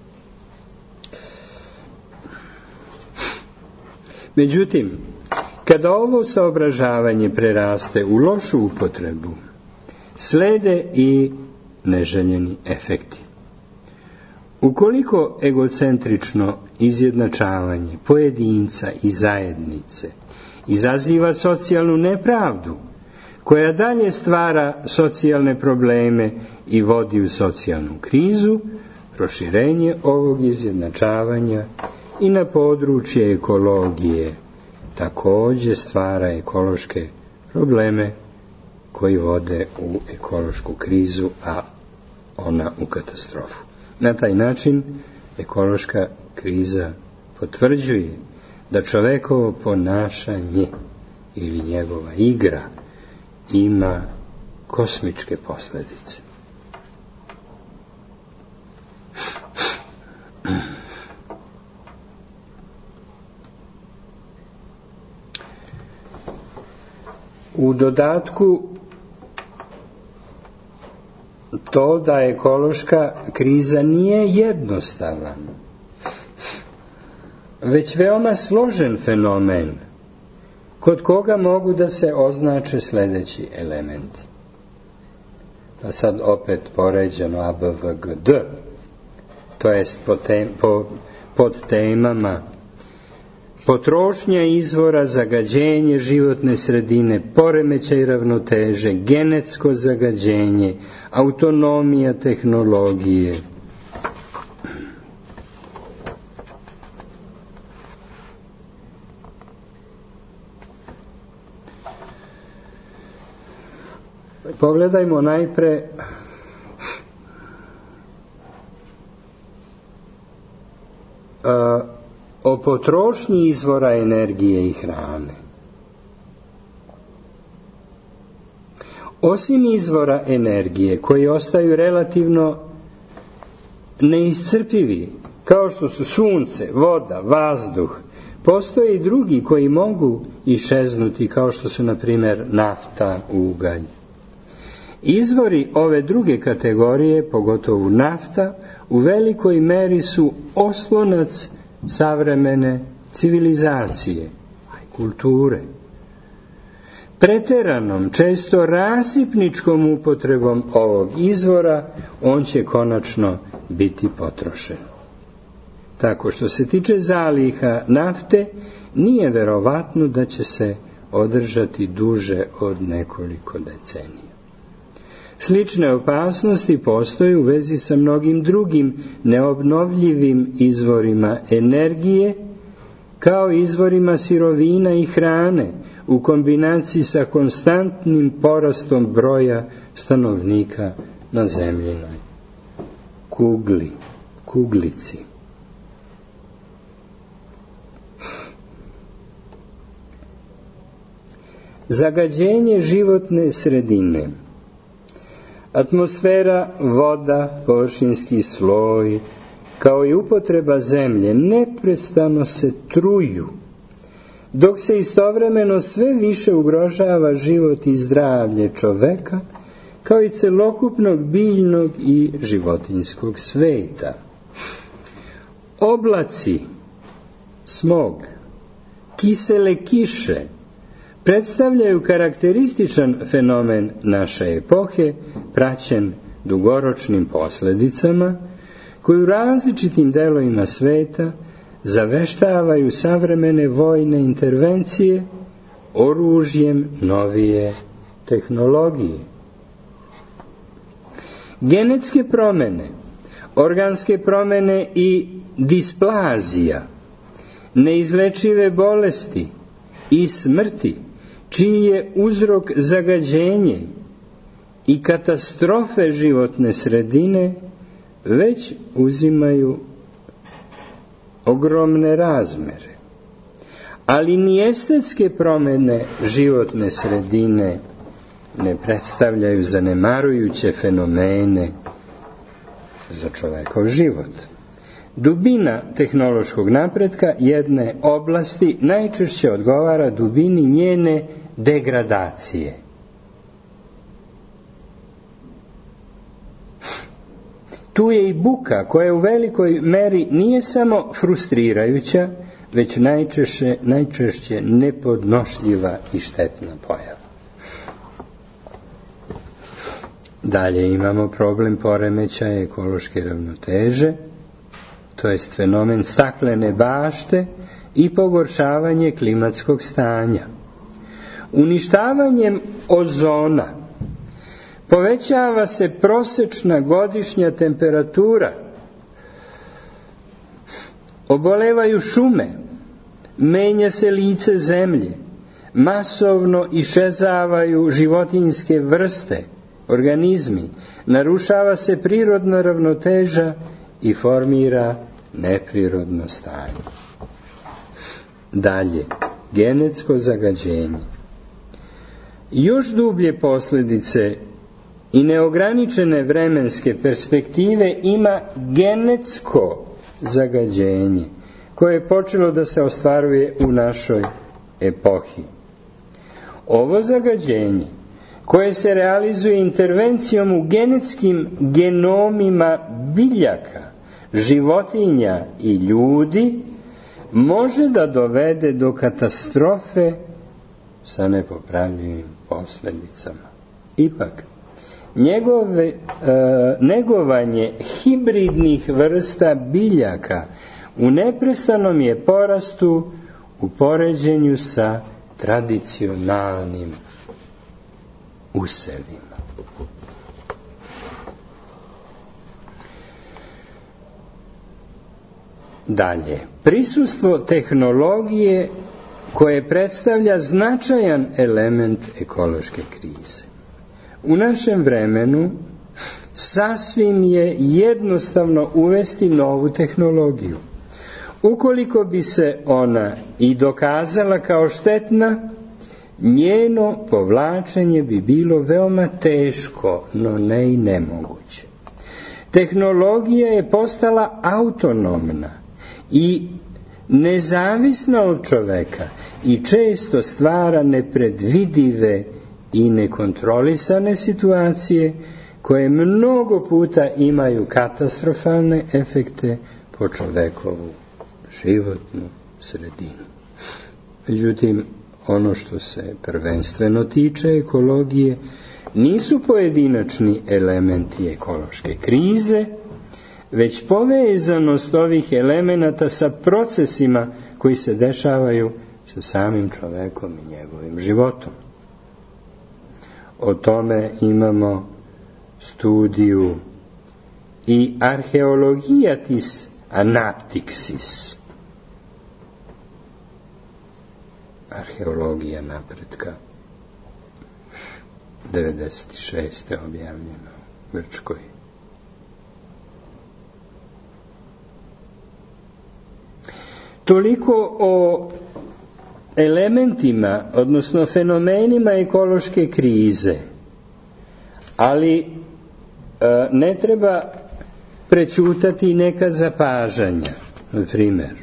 Međutim, kada ovo saobražavanje preraste u lošu upotrebu, slede i neželjeni efekti. Ukoliko egocentrično izjednačavanje pojedinca i zajednice izaziva socijalnu nepravdu, koja dalje stvara socijalne probleme i vodi u socijalnu krizu, proširenje ovog izjednačavanja i na područje ekologije također stvara ekološke probleme koji vode u ekološku krizu, a ona u katastrofu. Na taj način ekološka kriza potvrđuje da čovekovo ponašanje ili njegova igra ima kosmičke posljedice. U dodatku to da ekološka kriza nije jednostavan, već veoma složen fenomen, kod koga mogu da se označe sljedeći elementi. Pa sad opet poređeno A, B, V, G, D, to jest po tem, po, pod temama potrošnja izvora, zagađenje životne sredine, poremećaj ravnoteže, genetsko zagađenje, autonomija tehnologije. Pogledajmo najpre a, o potrošnji izvora energije i hrane. Osim izvora energije koji ostaju relativno neiscrpivi, kao što su sunce, voda, vazduh, postoje i drugi koji mogu iščeznuti, kao što su na primjer nafta, ugalj. Izvori ove druge kategorije, pogotovo nafta, u velikoj meri su oslonac savremene civilizacije, kulture. Preteranom, često rasipničkom upotrebom ovog izvora, on će konačno biti potrošen. Tako što se tiče zaliha nafte, nije verovatno da će se održati duže od nekoliko decenija. Slične opasnosti postoje u vezi sa mnogim drugim neobnovljivim izvorima energije, kao izvorima sirovina i hrane, u kombinaciji sa konstantnim porastom broja stanovnika na zemljinoj kugli, kuglici. Zagađenje životne sredine. Atmosfera, voda, površinski sloj, kao i upotreba zemlje, neprestano se truju, dok se istovremeno sve više ugrožava život i zdravlje čoveka, kao i celokupnog biljnog i životinjskog sveta. Oblaci, smog, kisele kiše predstavljaju karakterističan fenomen naše epohe, praćen dugoročnim posledicama, koji u različitim delovima sveta zaveštavaju savremene vojne intervencije oružjem novije tehnologije. Genetske promene, organske promene i displazija, neizlečive bolesti i smrti, čiji je uzrok zagađenje i katastrofe životne sredine, već uzimaju ogromne razmere. Ali ni estetske promene životne sredine ne predstavljaju zanemarujuće fenomene za čovekov život. Dubina tehnološkog napretka jedne oblasti najčešće odgovara dubini njene degradacije. Tu je i buka, koja u velikoj meri nije samo frustrirajuća, već najčešće, najčešće nepodnošljiva i štetna pojava. Dalje imamo problem poremećaja ekološke ravnoteže, to jest fenomen staklene bašte i pogoršavanje klimatskog stanja. Uništavanjem ozona povećava se prosečna godišnja temperatura, obolevaju šume, menja se lice zemlje, masovno išezavaju životinjske vrste, organizmi, narušava se prirodna ravnoteža i formira neprirodno stanje. Dalje, genetsko zagađenje. Još dublje posljedice i neograničene vremenske perspektive ima genetsko zagađenje, koje je počelo da se ostvaruje u našoj epohi. Ovo zagađenje, koje se realizuje intervencijom u genetskim genomima biljaka, životinja i ljudi, može da dovede do katastrofe sa nepopravljivim posljedicama. Ipak, njegove, e, negovanje hibridnih vrsta biljaka u neprestanom je porastu u poređenju sa tradicionalnim usevima. Dalje, prisustvo tehnologije koje predstavlja značajan element ekološke krize. U našem vremenu sasvim je jednostavno uvesti novu tehnologiju. Ukoliko bi se ona i dokazala kao štetna, njeno povlačenje bi bilo veoma teško, no ne i nemoguće. Tehnologija je postala autonomna i nezavisna od čoveka i često stvara nepredvidive i nekontrolisane situacije koje mnogo puta imaju katastrofalne efekte po čovekovu životnu sredinu. Međutim, ono što se prvenstveno tiče ekologije, nisu pojedinačni elementi ekološke krize, već povezanost ovih elemenata sa procesima koji se dešavaju sa samim čovekom i njegovim životom. O tome imamo studiju i arheologijatis anaptixis, arheologija napretka, devedeset šeste objavljeno u Grčkoj. Toliko o elementima, odnosno fenomenima ekološke krize, ali e, ne treba prećutati neka zapažanja. Na primjer,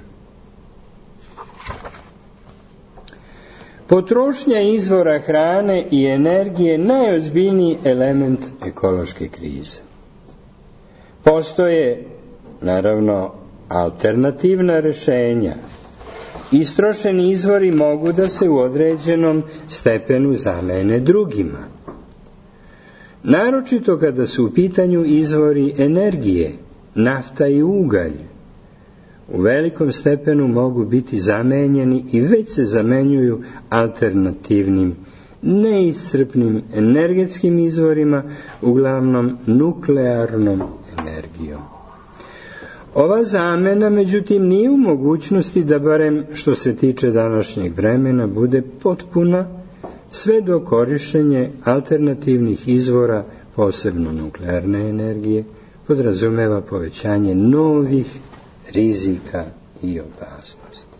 potrošnja izvora hrane i energije je najozbiljniji element ekološke krize. Postoje, naravno, alternativna rješenja. Istrošeni izvori mogu da se u određenom stepenu zamene drugima. Naročito kada su u pitanju izvori energije, nafta i ugalj, u velikom stepenu mogu biti zamenjeni i već se zamenjuju alternativnim, neiscrpnim energetskim izvorima, uglavnom nuklearnom energijom. Ova zamena, međutim, nije u mogućnosti da, barem što se tiče današnjeg vremena, bude potpuna, sve do korištenje alternativnih izvora, posebno nuklearne energije, podrazumeva povećanje novih rizika i opasnosti.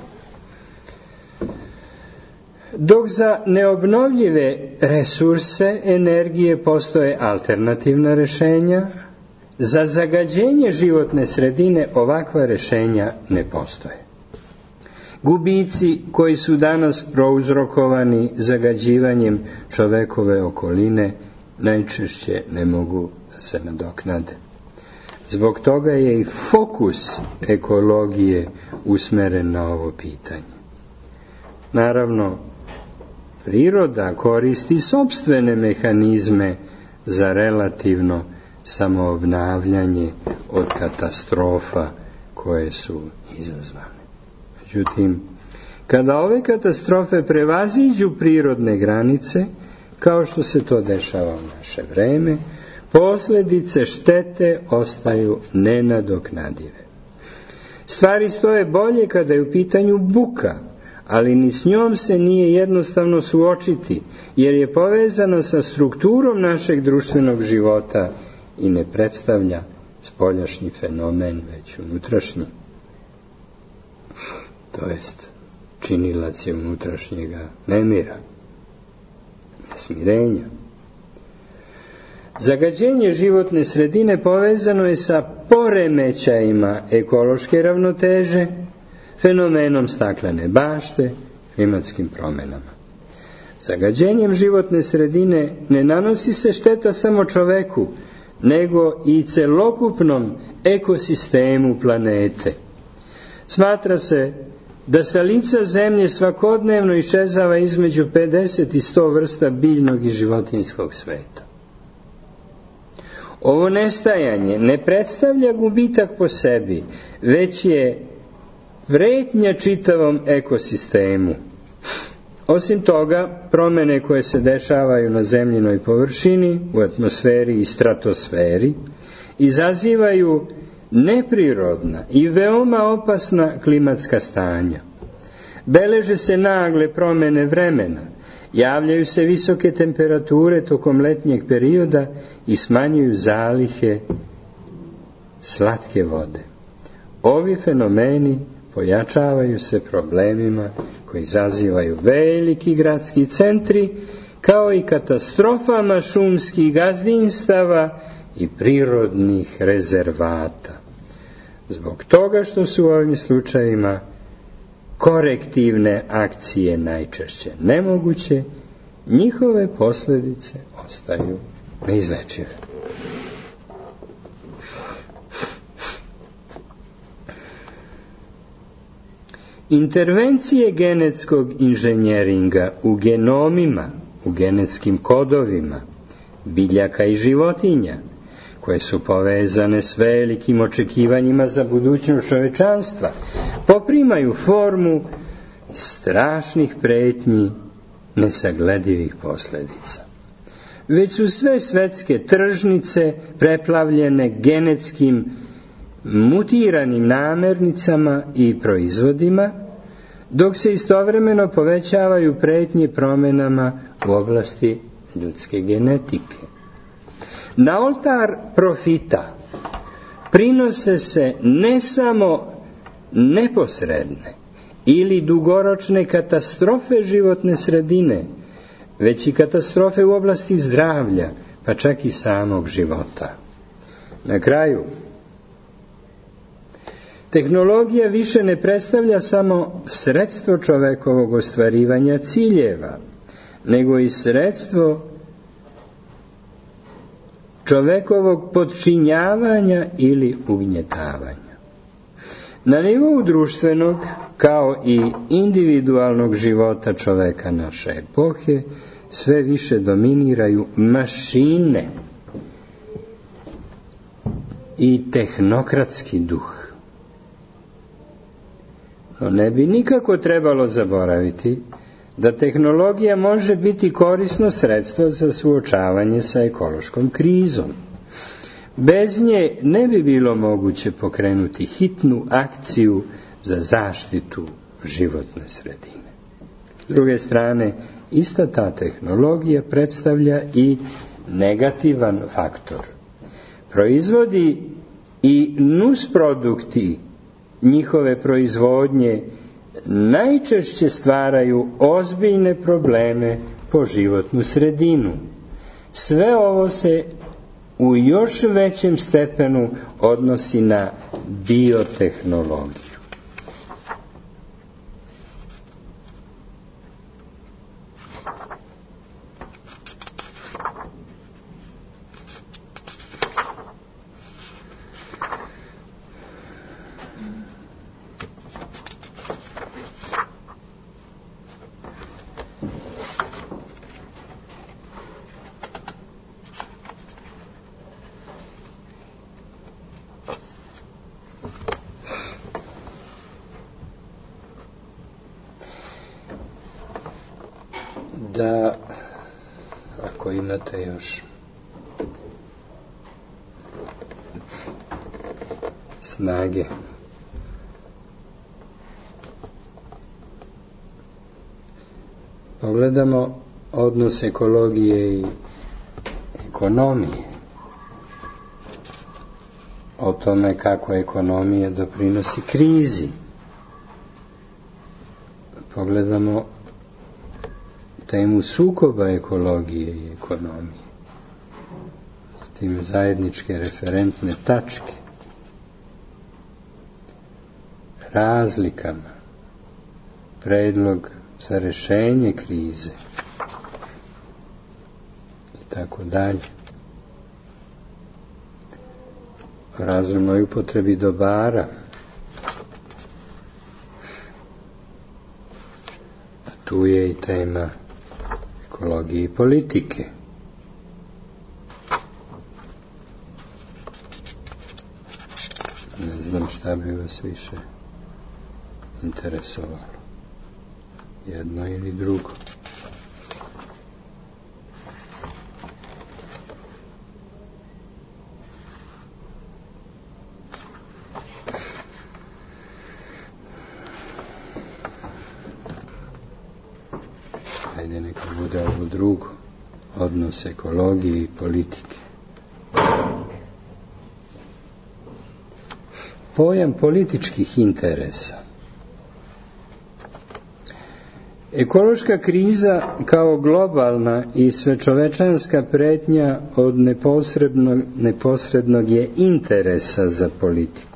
Dok za neobnovljive resurse energije postoje alternativna rješenja, za zagađenje životne sredine ovakva rješenja ne postoje. Gubici koji su danas prouzrokovani zagađivanjem čovekove okoline najčešće ne mogu da se nadoknade. Zbog toga je i fokus ekologije usmeren na ovo pitanje. Naravno, priroda koristi sopstvene mehanizme za relativno samoobnavljanje od katastrofa koje su izazvane. Međutim, kada ove katastrofe prevaziđu prirodne granice, kao što se to dešava u naše vreme, posljedice štete ostaju nenadoknadive. Stvari stoje bolje kada je u pitanju buka, ali ni s njom se nije jednostavno suočiti, jer je povezana sa strukturom našeg društvenog života i ne predstavlja spoljašnji fenomen, već unutrašnji. To jest, činilac je unutrašnjega nemira, nesmirenja. Zagađenje životne sredine povezano je sa poremećajima ekološke ravnoteže, fenomenom staklene bašte, klimatskim promjenama. Zagađenjem životne sredine ne nanosi se šteta samo čoveku, nego i celokupnom ekosistemu planete. Smatra se da sa lica zemlje svakodnevno iščezava između pedeset i sto vrsta biljnog i životinjskog sveta. Ovo nestajanje ne predstavlja gubitak po sebi, već je prijetnja čitavom ekosistemu. Osim toga, promjene koje se dešavaju na zemljinoj površini, u atmosferi i stratosferi, izazivaju neprirodna i veoma opasna klimatska stanja. Beleže se nagle promjene vremena, javljaju se visoke temperature tokom letnjeg perioda i smanjuju zalihe slatke vode. Ovi fenomeni pojačavaju se problemima koji izazivaju veliki gradski centri, kao i katastrofama šumskih gazdinstava i prirodnih rezervata. Zbog toga što su u ovim slučajevima korektivne akcije najčešće nemoguće, njihove posljedice ostaju neizlečive. Intervencije genetskog inženjeringa u genomima, u genetskim kodovima biljaka i životinja, koje su povezane s velikim očekivanjima za budućnost čovečanstva, poprimaju formu strašnih pretnji, nesagledivih posljedica. Već su sve svetske tržnice preplavljene genetskim mutiranim namirnicama i proizvodima, dok se istovremeno povećavaju pretnje promjenama u oblasti ljudske genetike. Na oltar profita prinose se ne samo neposredne ili dugoročne katastrofe životne sredine, već i katastrofe u oblasti zdravlja, pa čak i samog života. Na kraju, tehnologija više ne predstavlja samo sredstvo čovekovog ostvarivanja ciljeva, nego i sredstvo čovekovog podčinjavanja ili ugnjetavanja. Na nivou društvenog, kao i individualnog života čoveka naše epohe, sve više dominiraju mašine i tehnokratski duh. No ne bi nikako trebalo zaboraviti da tehnologija može biti korisno sredstvo za suočavanje sa ekološkom krizom. Bez nje ne bi bilo moguće pokrenuti hitnu akciju za zaštitu životne sredine. S druge strane, ista ta tehnologija predstavlja i negativan faktor. Proizvodi i nusprodukti njihove proizvodnje najčešće stvaraju ozbiljne probleme po životnu sredinu. Sve ovo se u još većem stepenu odnosi na biotehnologiju. Da, ako imate još snage, pogledamo odnos ekologije i ekonomije, o tome kako ekonomija doprinosi krizi. Pogledamo temu sukoba ekologije i ekonomije, zatim zajedničke referentne tačke, razlikama, predlog za rešenje krize i tako dalje. O razumnoj upotrebi dobara, a tu je i tema ekologije i politike. Ne znam šta bi vas više interesovalo, jedno ili drugo. Ajde, neka bude ovo drugo, odnos ekologije i politike. Pojam političkih interesa. Ekološka kriza kao globalna i svečovečanska pretnja od neposrednog, neposrednog je interesa za politiku.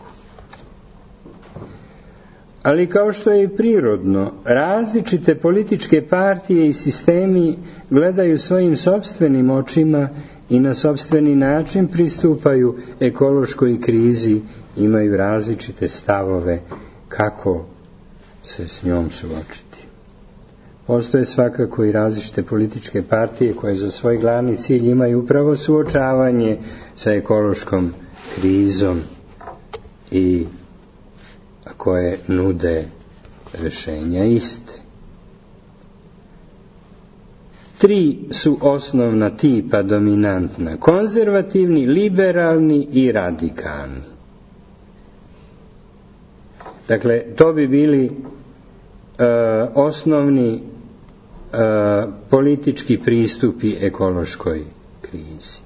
Ali kao što je i prirodno, različite političke partije i sistemi gledaju svojim sopstvenim očima i na sopstveni način pristupaju ekološkoj krizi, imaju različite stavove kako se s njom suočiti. Postoje svakako i različite političke partije koje za svoj glavni cilj imaju upravo suočavanje sa ekološkom krizom i koje nude rješenja iste. Tri su osnovna tipa dominantna: konzervativni, liberalni i radikalni. Dakle, to bi bili uh, osnovni uh, politički pristupi ekološkoj krizi.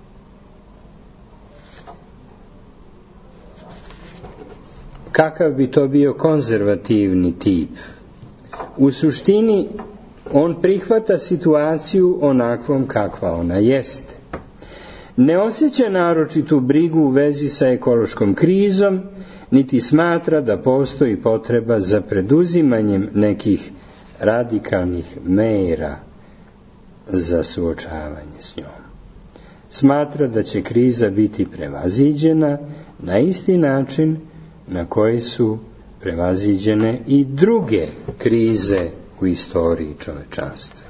Kakav bi to bio konzervativni tip? U suštini on prihvata situaciju onakvom kakva ona jeste. Ne osjeća naročitu brigu u vezi sa ekološkom krizom, niti smatra da postoji potreba za preduzimanjem nekih radikalnih mera za suočavanje s njom. Smatra da će kriza biti prevaziđena na isti način na koji su prevaziđene i druge krize u istoriji čovečanstva.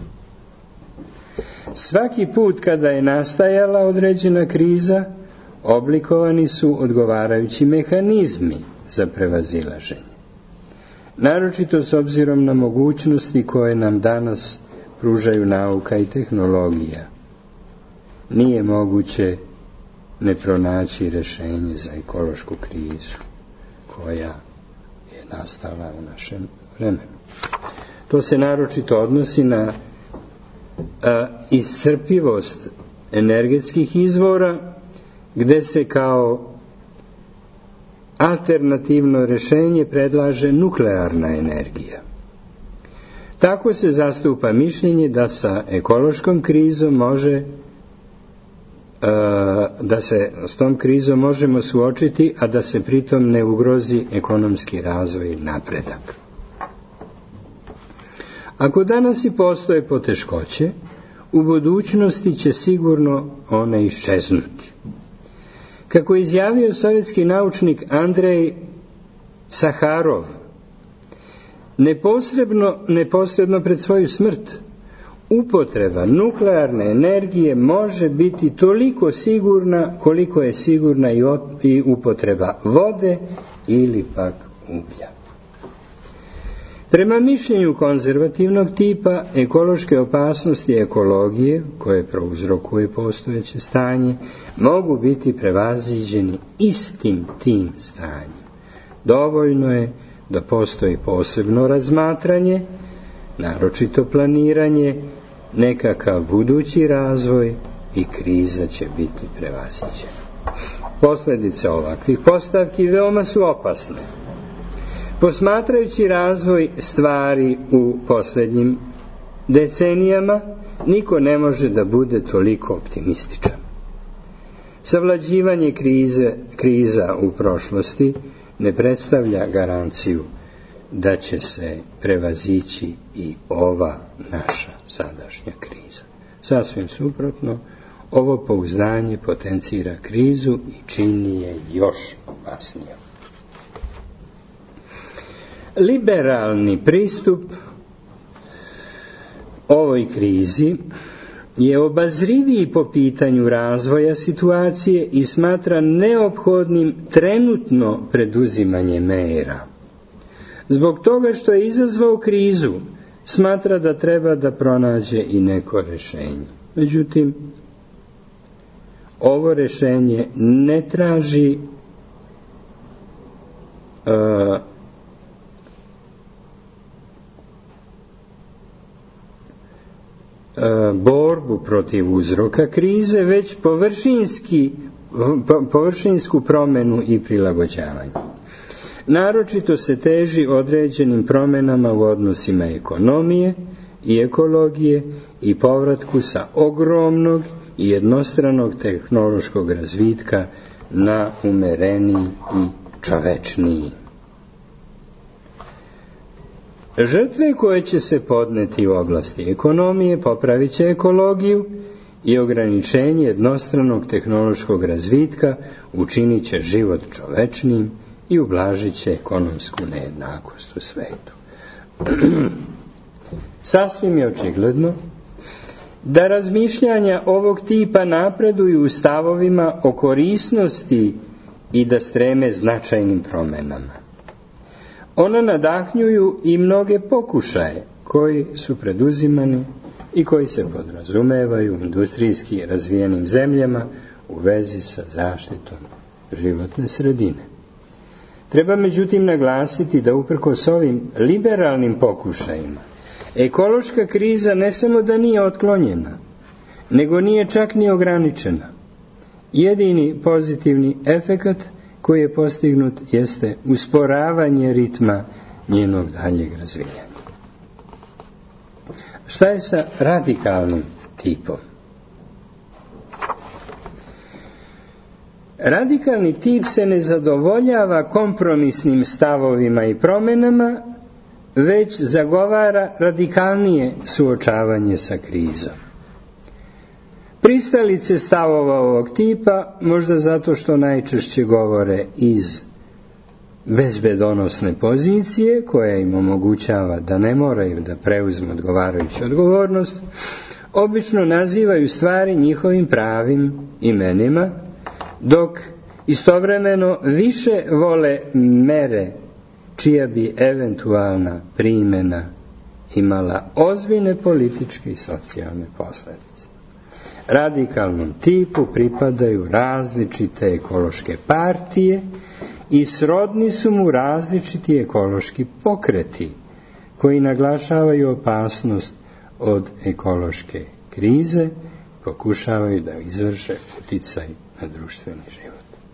Svaki put kada je nastajala određena kriza, oblikovani su odgovarajući mehanizmi za prevazilaženje. Naročito s obzirom na mogućnosti koje nam danas pružaju nauka i tehnologija, nije moguće ne pronaći rješenje za ekološku krizu koja je nastala u našem vremenu. To se naročito odnosi na a, iscrpivost energetskih izvora, gde se kao alternativno rješenje predlaže nuklearna energija. Tako se zastupa mišljenje da sa ekološkom krizom može da se s tom krizom možemo suočiti, a da se pritom ne ugrozi ekonomski razvoj i napredak. Ako danas i postoje poteškoće, u budućnosti će sigurno one iščeznuti. Kako je izjavio sovjetski naučnik Andrej Saharov, neposredno, neposredno pred svoju smrt, upotreba nuklearne energije može biti toliko sigurna koliko je sigurna i, od, i upotreba vode ili pak uglja. Prema mišljenju konzervativnog tipa, ekološke opasnosti ekologije, koje prouzrokuje postojeće stanje, mogu biti prevaziđeni istim tim stanjem. Dovoljno je da postoji posebno razmatranje, naročito planiranje, nekakav budući razvoj i kriza će biti prevaziđena. Posljedice ovakvih postavki veoma su opasne. Posmatrajući razvoj stvari u posljednjim decenijama, niko ne može da bude toliko optimističan. Savlađivanje krize, kriza u prošlosti ne predstavlja garanciju da će se prevazići i ova naša sadašnja kriza. Sasvim suprotno, ovo pouzdanje potencira krizu i čini je još opasnijom. Liberalni pristup ovoj krizi je obazriviji po pitanju razvoja situacije i smatra neophodnim trenutno preduzimanje mera. Zbog toga što je izazvao krizu, smatra da treba da pronađe i neko rješenje. Međutim, ovo rješenje ne traži uh, borbu protiv uzroka krize, već površinski, površinsku promjenu i prilagođavanje. Naročito se teži određenim promjenama u odnosima ekonomije i ekologije i povratku sa ogromnog i jednostranog tehnološkog razvitka na umereniji i čovečniji. Žrtve koje će se podneti u oblasti ekonomije popravit će ekologiju i ograničenje jednostranog tehnološkog razvitka učinit će život čovečnim i ublažit će ekonomsku nejednakost u svetu. Sasvim je očigledno da razmišljanja ovog tipa napreduju u stavovima o korisnosti i da streme značajnim promenama. Ona nadahnjuju i mnoge pokušaje koji su preduzimani i koji se podrazumevaju u industrijski razvijenim zemljama u vezi sa zaštitom životne sredine. Treba međutim naglasiti da uprkos ovim liberalnim pokušajima ekološka kriza ne samo da nije otklonjena, nego nije čak ni ograničena. Jedini pozitivni efekat koji je postignut jeste usporavanje ritma njenog daljeg razvijanja. Šta je sa radikalnim tipom? Radikalni tip se ne zadovoljava kompromisnim stavovima i promjenama, već zagovara radikalnije suočavanje sa krizom. Pristalice stavova ovog tipa, možda zato što najčešće govore iz bezbedonosne pozicije, koja im omogućava da ne moraju da preuzmu odgovarajuću odgovornost, obično nazivaju stvari njihovim pravim imenima, dok istovremeno više vole mere čija bi eventualna primjena imala ozbiljne političke i socijalne posljedice. Radikalnom tipu pripadaju različite ekološke partije i srodni su mu različiti ekološki pokreti koji naglašavaju opasnost od ekološke krize, pokušavaju da izvrše uticaj na društveni život.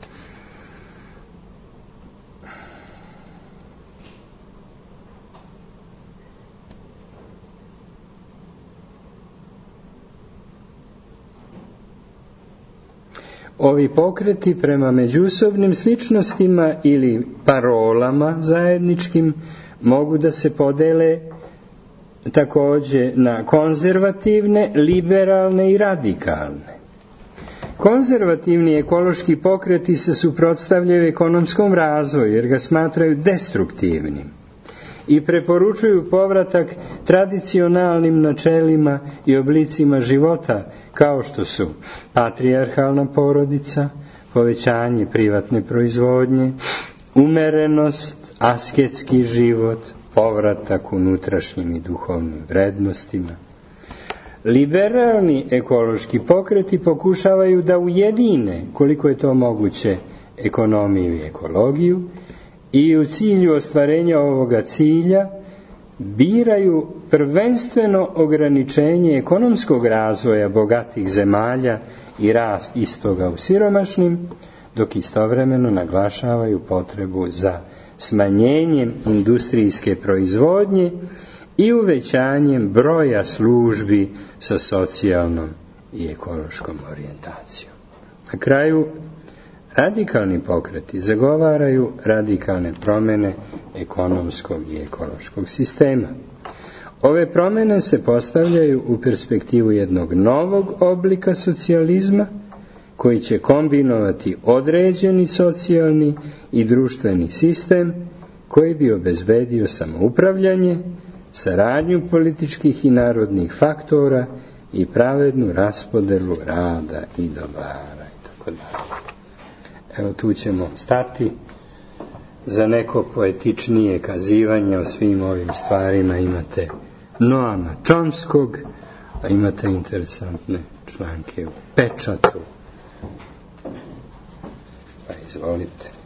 Ovi pokreti prema međusobnim sličnostima ili parolama zajedničkim mogu da se podele također na konzervativne, liberalne i radikalne. Konzervativni ekološki pokreti se suprotstavljaju ekonomskom razvoju jer ga smatraju destruktivnim i preporučuju povratak tradicionalnim načelima i oblicima života kao što su patrijarhalna porodica, povećanje privatne proizvodnje, umerenost, asketski život, povratak unutrašnjim i duhovnim vrednostima. Liberalni ekološki pokreti pokušavaju da ujedine, koliko je to moguće, ekonomiju i ekologiju i u cilju ostvarenja ovoga cilja biraju prvenstveno ograničenje ekonomskog razvoja bogatih zemalja i rast istoga u siromašnim, dok istovremeno naglašavaju potrebu za smanjenjem industrijske proizvodnje i uvećanjem broja službi sa socijalnom i ekološkom orijentacijom. Na kraju, radikalni pokreti zagovaraju radikalne promjene ekonomskog i ekološkog sistema. Ove promjene se postavljaju u perspektivu jednog novog oblika socijalizma koji će kombinovati određeni socijalni i društveni sistem koji bi obezbedio samoupravljanje, saradnju političkih i narodnih faktora i pravednu raspodelu rada i dobara itd. Evo tu ćemo stati. Za neko poetičnije kazivanje o svim ovim stvarima imate Noama Chomskog, a imate interesantne članke u Pečatu. Pa izvolite.